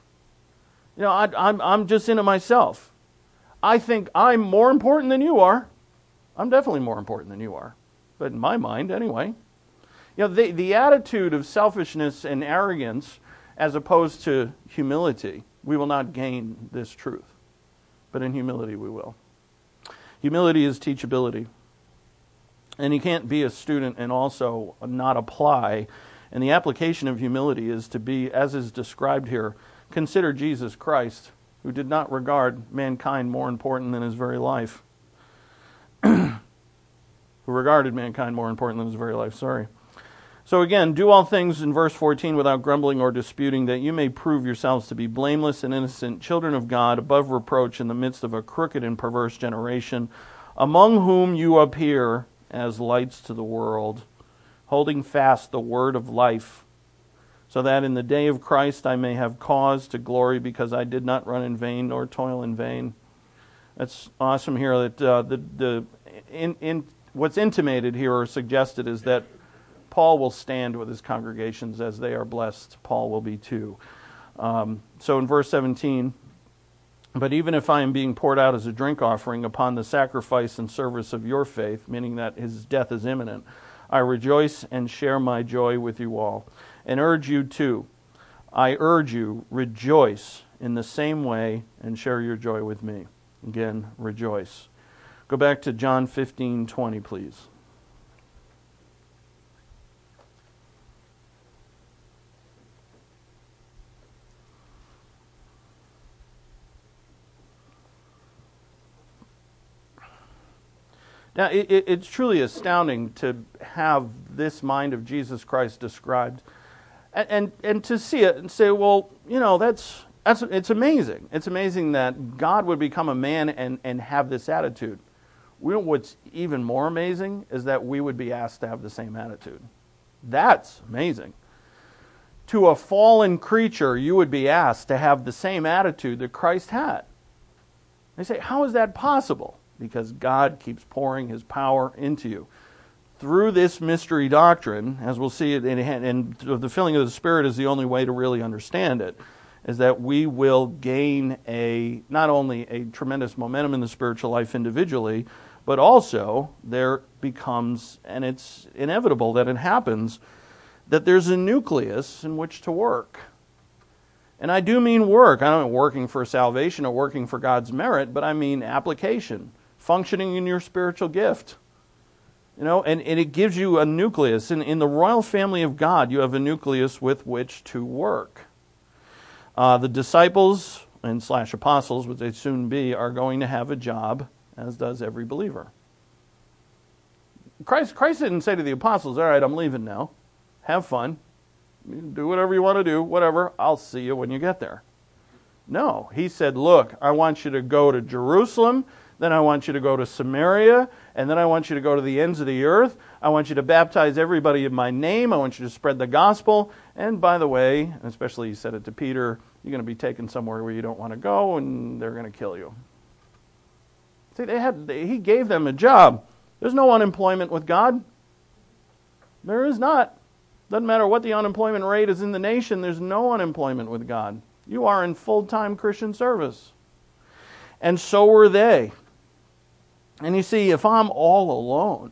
I'm just into myself. I think I'm more important than you are. I'm definitely more important than you are. But in my mind, anyway. The attitude of selfishness and arrogance as opposed to humility, we will not gain this truth. But in humility we will. Humility is teachability. And you can't be a student and also not apply. And the application of humility is to be, as is described here, consider Jesus Christ, who did not regard mankind more important than his very life. Who regarded mankind more important than his very life, So again, do all things in verse 14 without grumbling or disputing, that you may prove yourselves to be blameless and innocent, children of God, above reproach in the midst of a crooked and perverse generation, among whom you appear as lights to the world, holding fast the word of life, so that in the day of Christ I may have cause to glory, because I did not run in vain nor toil in vain. That's awesome here. That what's intimated here or suggested is that Paul will stand with his congregations as they are blessed. Paul will be too. So in verse 17, but even if I am being poured out as a drink offering upon the sacrifice and service of your faith, meaning that his death is imminent, I rejoice and share my joy with you all, and urge you too. I urge you, rejoice in the same way and share your joy with me. Again, rejoice. Go back to John 15:20, please. Now, it's truly astounding to have this mind of Jesus Christ described, and to see it and say, well, it's amazing. It's amazing that God would become a man and have this attitude. What's even more amazing is that we would be asked to have the same attitude. That's amazing. To a fallen creature, you would be asked to have the same attitude that Christ had. They say, how is that possible? Because God keeps pouring his power into you. Through this mystery doctrine, as we'll see, and the filling of the Spirit is the only way to really understand it, is that we will gain not only a tremendous momentum in the spiritual life individually, but also there becomes, and it's inevitable that it happens, that there's a nucleus in which to work. And I do mean work. I don't mean working for salvation or working for God's merit, but I mean application. Functioning in your spiritual gift. And it gives you a nucleus. In the royal family of God, you have a nucleus with which to work. The disciples and / apostles, which they soon be, are going to have a job, as does every believer. Christ didn't say to the apostles, all right, I'm leaving now. Have fun. Do whatever you want to do, whatever. I'll see you when you get there. No, he said, look, I want you to go to Jerusalem, then I want you to go to Samaria, and then I want you to go to the ends of the earth. I want you to baptize everybody in my name. I want you to spread the gospel. And by the way, especially he said it to Peter, you're going to be taken somewhere where you don't want to go, and they're going to kill you. See, he gave them a job. There's no unemployment with God. There is not. Doesn't matter what the unemployment rate is in the nation, there's no unemployment with God. You are in full-time Christian service. And so were they. And you see, if I'm all alone,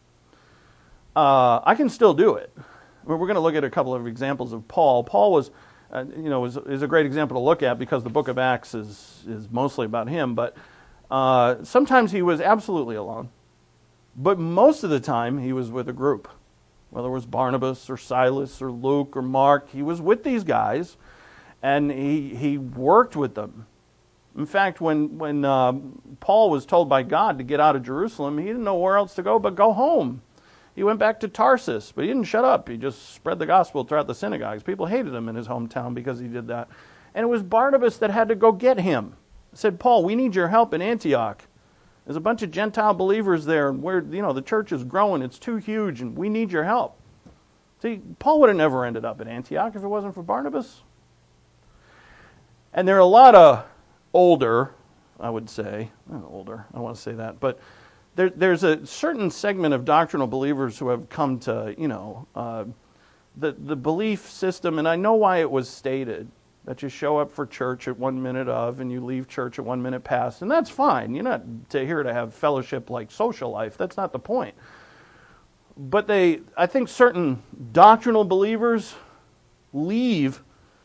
I can still do it. We're going to look at a couple of examples of Paul. Paul was a great example to look at because the book of Acts is mostly about him. But sometimes he was absolutely alone. But most of the time he was with a group. Whether it was Barnabas or Silas or Luke or Mark, he was with these guys, and he worked with them. In fact, when Paul was told by God to get out of Jerusalem, he didn't know where else to go but go home. He went back to Tarsus, but he didn't shut up. He just spread the gospel throughout the synagogues. People hated him in his hometown because he did that. And it was Barnabas that had to go get him. He said, Paul, we need your help in Antioch. There's a bunch of Gentile believers there, and the church is growing. It's too huge, and we need your help. See, Paul would have never ended up at Antioch if it wasn't for Barnabas. And there are a lot of older, I would say, not older, I don't want to say that, but there's a certain segment of doctrinal believers who have come to, the belief system, and I know why it was stated, that you show up for church at 1 minute of and you leave church at 1 minute past, and that's fine. You're not here to have fellowship like social life. That's not the point. But I think certain doctrinal believers leave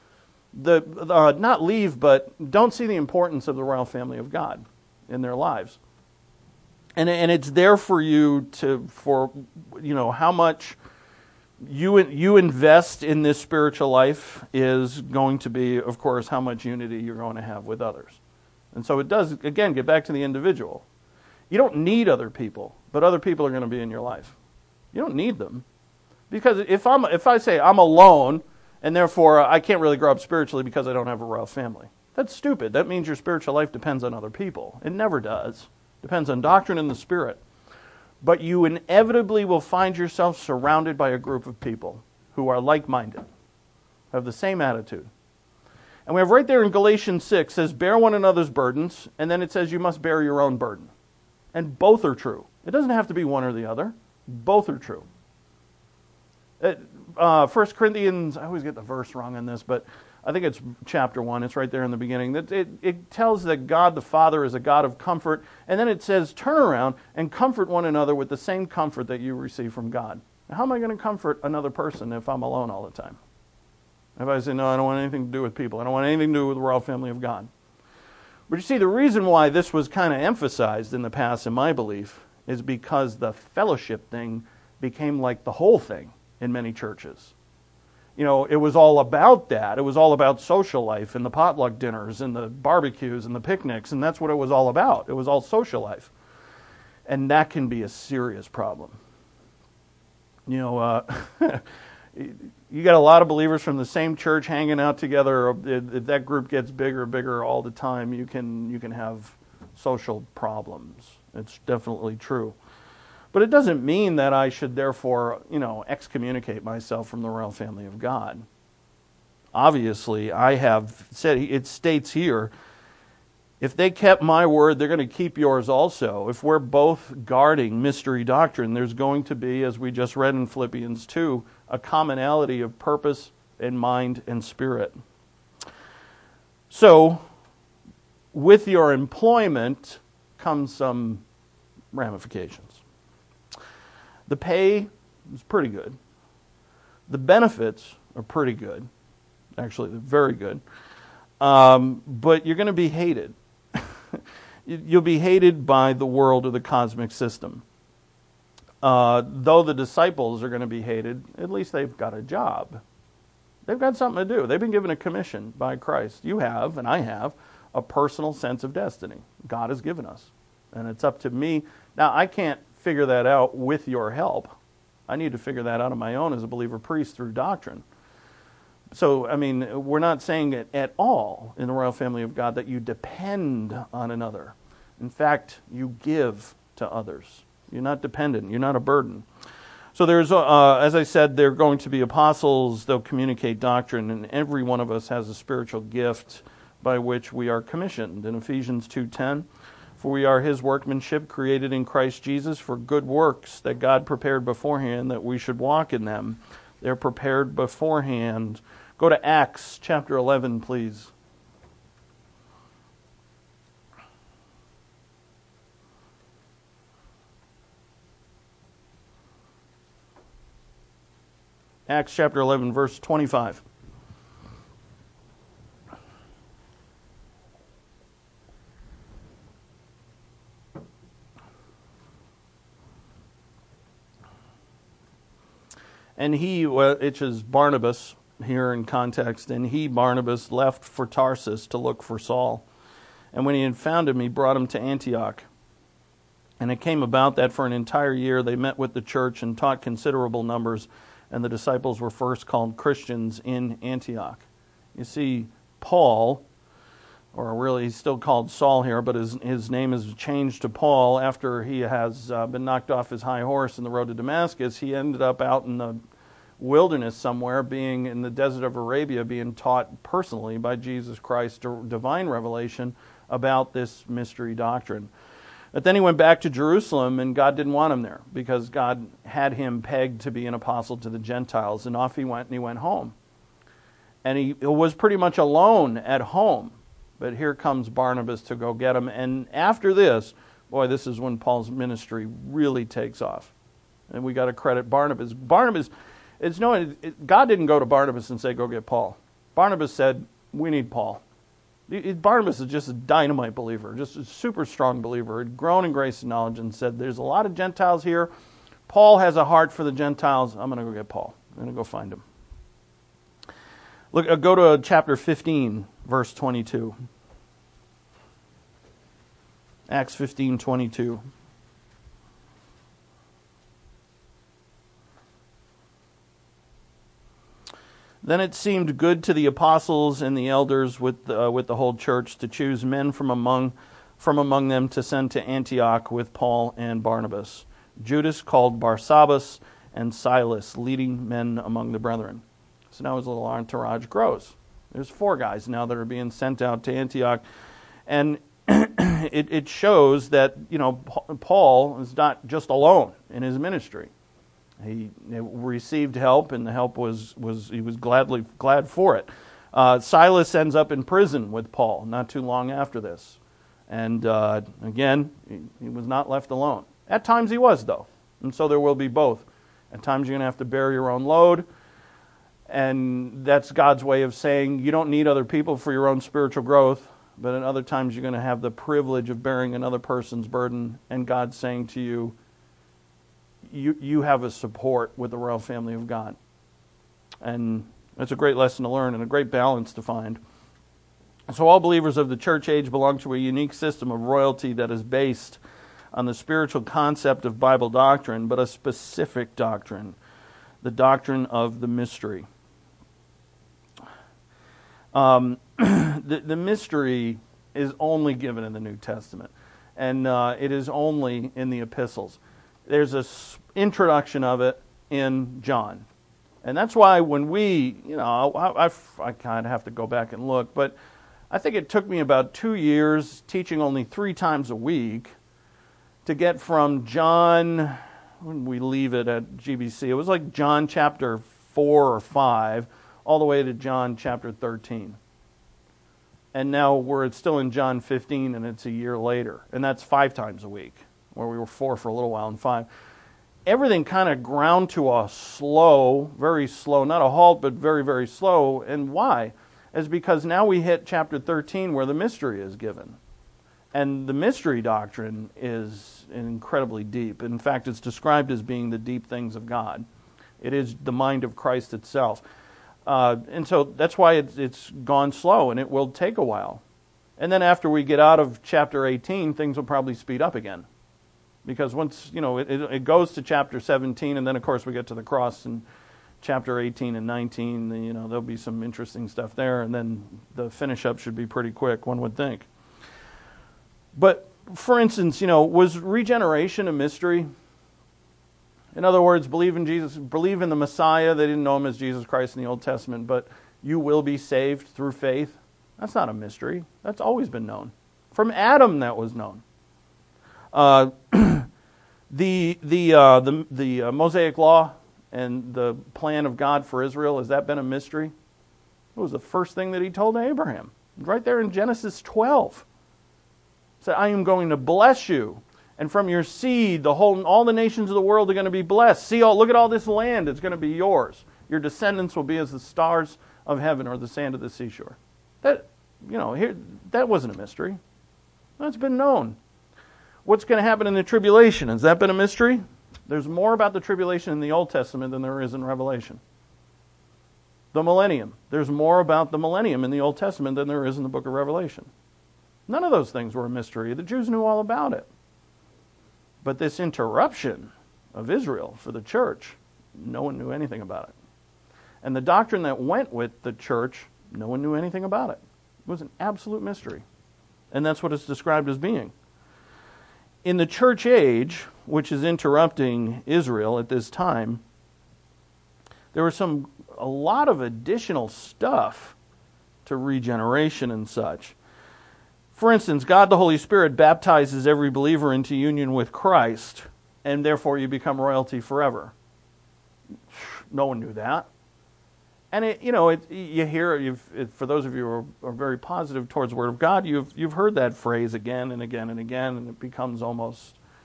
not leave, but don't see the importance of the royal family of God in their lives. And it's there for you for how much you invest in this spiritual life is going to be, of course, how much unity you're going to have with others. And so it does, again, get back to the individual. You don't need other people, but other people are going to be in your life. You don't need them. Because if I say I'm alone, and therefore I can't really grow up spiritually because I don't have a royal family, that's stupid. That means your spiritual life depends on other people. It never does. It depends on doctrine and the Spirit. But you inevitably will find yourself surrounded by a group of people who are like-minded, have the same attitude. And we have right there in Galatians 6, says, bear one another's burdens, and then it says you must bear your own burden. And both are true. It doesn't have to be one or the other. Both are true. 1 Corinthians, I always get the verse wrong on this, but I think it's chapter 1. It's right there in the beginning. It tells that God the Father is a God of comfort, and then it says, turn around and comfort one another with the same comfort that you receive from God. Now, how am I going to comfort another person if I'm alone all the time? If I say, no, I don't want anything to do with people. I don't want anything to do with the royal family of God. But you see, the reason why this was kind of emphasized in the past, in my belief, is because the fellowship thing became like the whole thing in many churches. It was all about that. It was all about social life and the potluck dinners and the barbecues and the picnics, and that's what it was all about. It was all social life. And that can be a serious problem. You got a lot of believers from the same church hanging out together. If that group gets bigger and bigger all the time, you can have social problems. It's definitely true. But it doesn't mean that I should therefore, excommunicate myself from the royal family of God. Obviously, I have said, it states here, if they kept my word, they're going to keep yours also. If we're both guarding mystery doctrine, there's going to be, as we just read in Philippians 2, a commonality of purpose and mind and spirit. So, with your employment comes some ramifications. The pay is pretty good. The benefits are pretty good. Actually, they're very good. But you're going to be hated. You'll be hated by the world or the cosmic system. Though the disciples are going to be hated, at least they've got a job. They've got something to do. They've been given a commission by Christ. You have, and I have, a personal sense of destiny. God has given us. And it's up to me. Now, I can't figure that out with your help. I need to figure that out on my own as a believer priest through doctrine. So, we're not saying it at all in the royal family of God that you depend on another. In fact, you give to others. You're not dependent. You're not a burden. So there's, as I said, there are going to be apostles. They'll communicate doctrine, and every one of us has a spiritual gift by which we are commissioned. In Ephesians 2:10, for we are His workmanship, created in Christ Jesus for good works that God prepared beforehand that we should walk in them. They're prepared beforehand. Go to Acts chapter 11, please. Acts chapter 11, verse 25. And he, which is Barnabas here in context, and he, Barnabas, left for Tarsus to look for Saul. And when he had found him, he brought him to Antioch. And it came about that for an entire year they met with the church and taught considerable numbers, and the disciples were first called Christians in Antioch. You see, Paul, or really he's still called Saul here, but his name is changed to Paul after he has been knocked off his high horse in the road to Damascus. He ended up out in the wilderness somewhere, being in the desert of Arabia, being taught personally by Jesus Christ divine revelation about this mystery doctrine. But then he went back to Jerusalem, and God didn't want him there because God had him pegged to be an apostle to the Gentiles, and off he went, and he went home. And he was pretty much alone at home. But here comes Barnabas to go get him. And after this, boy, this is when Paul's ministry really takes off. And we got to credit Barnabas. God didn't go to Barnabas and say, go get Paul. Barnabas said, we need Paul. Barnabas is just a dynamite believer, just a super strong believer, had grown in grace and knowledge and said, there's a lot of Gentiles here. Paul has a heart for the Gentiles. I'm going to go get Paul. I'm going to go find him. Look, go to chapter 15, verse 22. Acts 15:22. Then it seemed good to the apostles and the elders with the whole church to choose men from among them to send to Antioch with Paul and Barnabas, Judas called Barsabbas, and Silas, leading men among the brethren. So now his little entourage grows. There's 4 guys now that are being sent out to Antioch, and it shows that Paul is not just alone in his ministry. He received help, and the help was he was glad for it. Silas ends up in prison with Paul not too long after this, and again he was not left alone. At times he was, though, and so there will be both. At times you're going to have to bear your own load, and that's God's way of saying you don't need other people for your own spiritual growth. But at other times you're going to have the privilege of bearing another person's burden, and God's saying to you, you have a support with the royal family of God. And that's a great lesson to learn and a great balance to find. So all believers of the church age belong to a unique system of royalty that is based on the spiritual concept of Bible doctrine, but a specific doctrine, the doctrine of the mystery. The mystery is only given in the New Testament, and it is only in the epistles. There's an introduction of it in John, and that's why when we, I kind of have to go back and look, but I think it took me about 2 years teaching only 3 times a week to get from John, when we leave it at GBC, it was like John chapter 4 or 5, all the way to John chapter 13. And now we're still in John 15, and it's a year later. And that's 5 times a week, where we were 4 for a little while and 5. Everything kind of ground to a slow, very slow, not a halt, but very, very slow. And why? It's because now we hit chapter 13 where the mystery is given. And the mystery doctrine is incredibly deep. In fact, it's described as being the deep things of God. It is the mind of Christ itself. And so that's why it's gone slow, and it will take a while. And then after we get out of chapter 18, things will probably speed up again. Because once, it goes to chapter 17, and then of course we get to the cross in chapter 18 and 19. There'll be some interesting stuff there, and then the finish up should be pretty quick, one would think. But, for instance, was regeneration a mystery? In other words, believe in Jesus, believe in the Messiah. They didn't know him as Jesus Christ in the Old Testament, but you will be saved through faith. That's not a mystery. That's always been known. From Adam, that was known. The Mosaic Law and the plan of God for Israel, has that been a mystery? It was the first thing that he told Abraham. Right there in Genesis 12. He said, I am going to bless you, and from your seed all the nations of the world are going to be blessed. Look at all this land, it's going to be yours. Your descendants will be as the stars of heaven or the sand of the seashore. That wasn't a mystery. That's been known. What's going to happen in the tribulation? Has that been a mystery? There's more about the tribulation in the Old Testament than there is in Revelation. The millennium. There's more about the millennium in the Old Testament than there is in the book of Revelation. None of those things were a mystery. The Jews knew all about it. But this interruption of Israel for the church, no one knew anything about it. And the doctrine that went with the church, no one knew anything about it. It was an absolute mystery. And that's what it's described as being. In the church age, which is interrupting Israel at this time, there was a lot of additional stuff to regeneration and such. For instance, God the Holy Spirit baptizes every believer into union with Christ, and therefore you become royalty forever. No one knew that. And you hear, for those of you who are very positive towards the Word of God, you've heard that phrase again and again and again, and it becomes almost,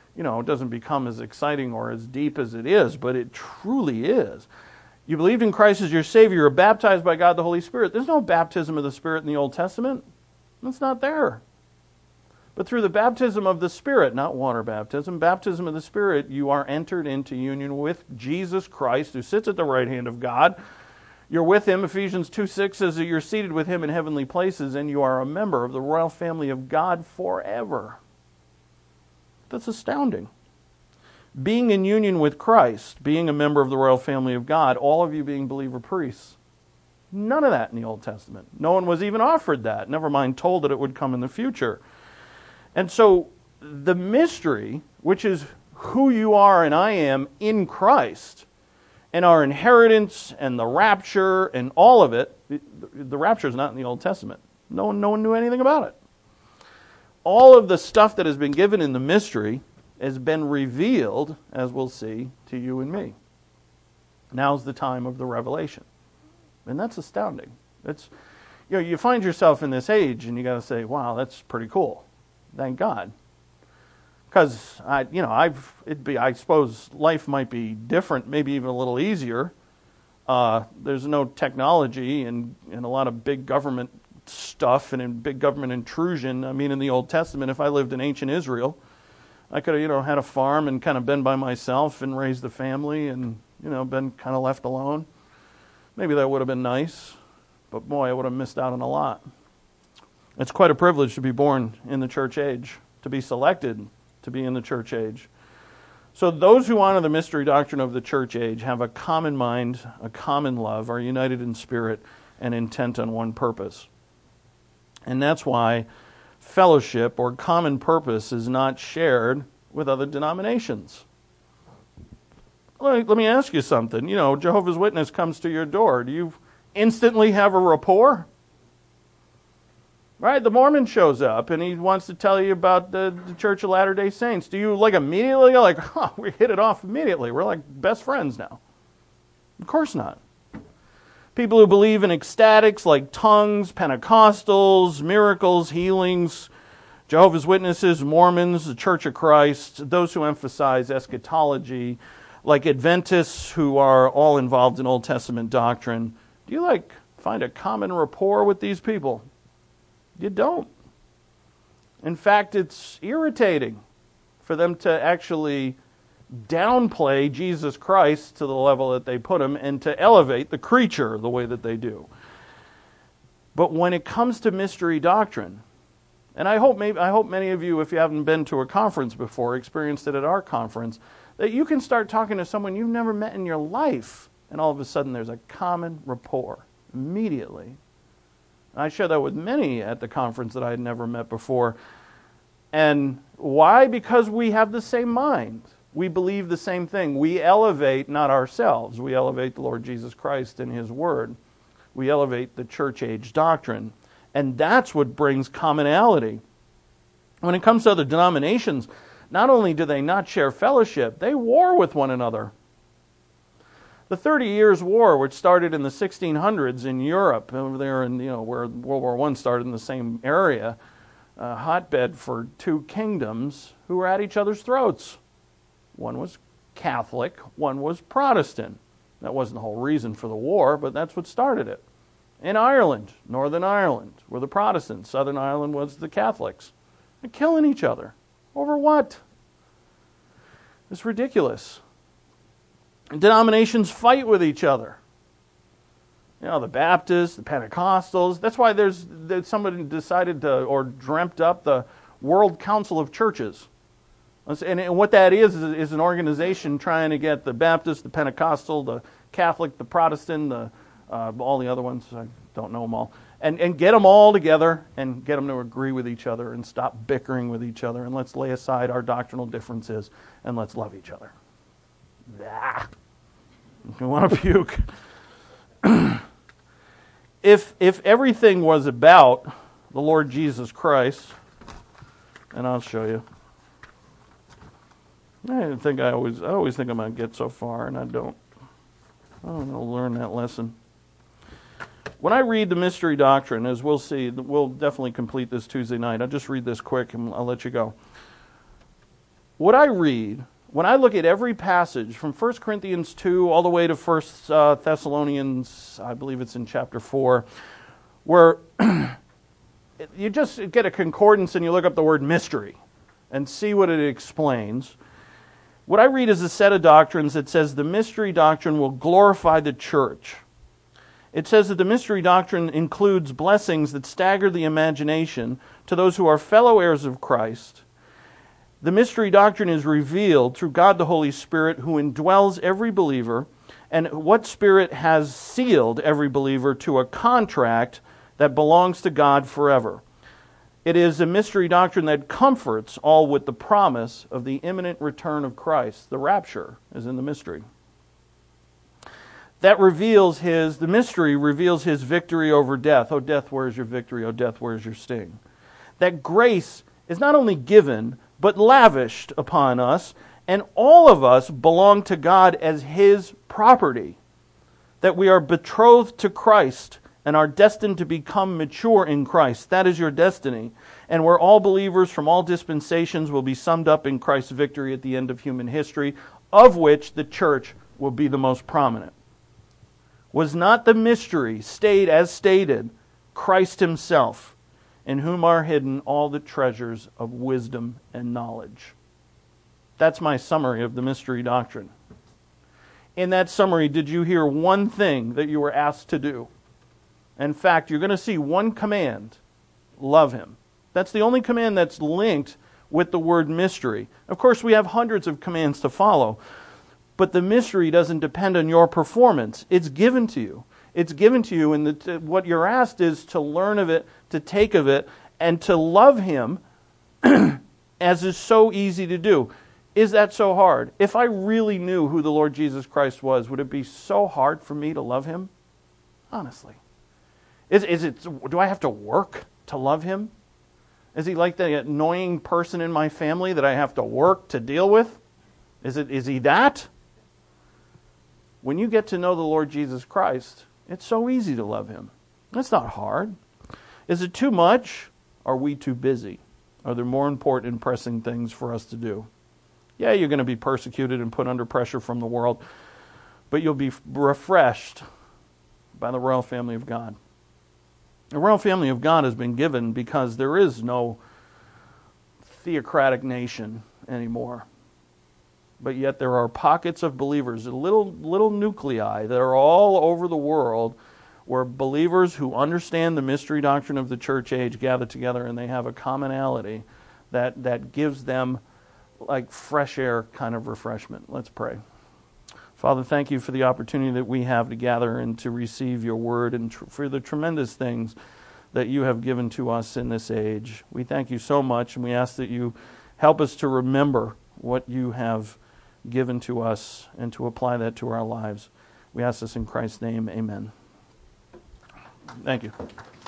it doesn't become as exciting or as deep as it is, but it truly is. You believed in Christ as your Savior. You're baptized by God the Holy Spirit. There's no baptism of the Spirit in the Old Testament. It's not there. But through the baptism of the Spirit, not water baptism, baptism of the Spirit, you are entered into union with Jesus Christ, who sits at the right hand of God. You're with Him. Ephesians 2:6 says that you're seated with Him in heavenly places, and you are a member of the royal family of God forever. That's astounding. Being in union with Christ, being a member of the royal family of God, all of you being believer priests. None of that in the Old Testament. No one was even offered that, never mind told that it would come in the future. And so the mystery, which is who you are and I am in Christ, and our inheritance and the rapture and all of it, the rapture is not in the Old Testament. No one knew anything about it. All of the stuff that has been given in the mystery has been revealed, as we'll see, to you and me. Now's the time of the revelation. And that's astounding. It's, you find yourself in this age and you got to say, wow, that's pretty cool. Thank God. Because, I suppose life might be different, maybe even a little easier. There's no technology and a lot of big government stuff and in big government intrusion. I mean, in the Old Testament, if I lived in ancient Israel, I could have, had a farm and kind of been by myself and raised a family and, been kind of left alone. Maybe that would have been nice, but boy, I would have missed out on a lot. It's quite a privilege to be born in the church age, to be selected to be in the church age. So those who honor the mystery doctrine of the church age have a common mind, a common love, are united in spirit and intent on one purpose. And that's why fellowship or common purpose is not shared with other denominations. Let me ask you something. Jehovah's Witness comes to your door. Do you instantly have a rapport? Right? The Mormon shows up and he wants to tell you about the Church of Latter-day Saints. Do you immediately go we hit it off immediately. We're like best friends now. Of course not. People who believe in ecstatics like tongues, Pentecostals, miracles, healings, Jehovah's Witnesses, Mormons, the Church of Christ, those who emphasize eschatology, like Adventists who are all involved in Old Testament doctrine. Do you find a common rapport with these people? You don't. In fact, it's irritating for them to actually downplay Jesus Christ to the level that they put him and to elevate the creature the way that they do. But when it comes to mystery doctrine, and I hope many of you, if you haven't been to a conference before, experienced it at our conference, that you can start talking to someone you've never met in your life, and all of a sudden there's a common rapport immediately. I shared that with many at the conference that I had never met before. And why? Because we have the same mind. We believe the same thing. We elevate not ourselves. We elevate the Lord Jesus Christ and His Word. We elevate the church age doctrine. And that's what brings commonality. When it comes to other denominations, not only do they not share fellowship, they war with one another. The 30 Years' War, which started in the 1600s in Europe, over there in, where World War I started in the same area, a hotbed for two kingdoms who were at each other's throats. One was Catholic, one was Protestant. That wasn't the whole reason for the war, but that's what started it. In Ireland, Northern Ireland, were the Protestants. Southern Ireland was the Catholics. They're killing each other. Over what? It's ridiculous. Denominations fight with each other. The Baptists, the Pentecostals. That's why there's somebody decided to or dreamt up the World Council of Churches. And what that is an organization trying to get the Baptist, the Pentecostal, the Catholic, the Protestant, all the other ones, I don't know them all, and get them all together and get them to agree with each other and stop bickering with each other, and let's lay aside our doctrinal differences and let's love each other. I want to puke. If everything was about the Lord Jesus Christ, and I'll show you. I always think I'm going to get so far, and I don't. I'm going to learn that lesson. When I read the mystery doctrine, as we'll see, we'll definitely complete this Tuesday night. I'll just read this quick and I'll let you go. what I read, when I look at every passage from 1 Corinthians 2 all the way to 1 Thessalonians, I believe it's in chapter 4, where you just get a concordance and you look up the word mystery and see what it explains. What I read is a set of doctrines that says the mystery doctrine will glorify the church. It says that the mystery doctrine includes blessings that stagger the imagination to those who are fellow heirs of Christ. The mystery doctrine is revealed through God the Holy Spirit, who indwells every believer, and what Spirit has sealed every believer to a contract that belongs to God forever. It is a mystery doctrine that comforts all with the promise of the imminent return of Christ. The rapture is in the mystery. The mystery reveals His victory over death. Oh, death, where is your victory? Oh, death, where is your sting? That grace is not only given, but lavished upon us, and all of us belong to God as His property. That we are betrothed to Christ and are destined to become mature in Christ. That is your destiny. And where all believers from all dispensations will be summed up in Christ's victory at the end of human history, of which the church will be the most prominent. Was not the mystery stated, Christ Himself, in whom are hidden all the treasures of wisdom and knowledge? That's my summary of the mystery doctrine. In that summary, did you hear one thing that you were asked to do? In fact, you're going to see one command: love Him. That's the only command that's linked with the word mystery. Of course, we have hundreds of commands to follow, but the mystery doesn't depend on your performance. It's given to you. It's given to you, and what you're asked is to learn of it, to take of it, and to love Him as is so easy to do. Is that so hard? If I really knew who the Lord Jesus Christ was, would it be so hard for me to love Him? Honestly. Do I have to work to love Him? Is He like the annoying person in my family that I have to work to deal with? Is He that? When you get to know the Lord Jesus Christ, it's so easy to love Him. It's not hard. Is it too much? Are we too busy? Are there more important and pressing things for us to do? Yeah, you're going to be persecuted and put under pressure from the world, but you'll be refreshed by the royal family of God. The royal family of God has been given because there is no theocratic nation anymore. But yet there are pockets of believers, little nuclei that are all over the world, where believers who understand the mystery doctrine of the church age gather together, and they have a commonality that gives them like fresh air kind of refreshment. Let's pray. Father, thank you for the opportunity that we have to gather and to receive your word, and for the tremendous things that you have given to us in this age. We thank you so much, and we ask that you help us to remember what you have given to us and to apply that to our lives. We ask this in Christ's name. Amen. Thank you.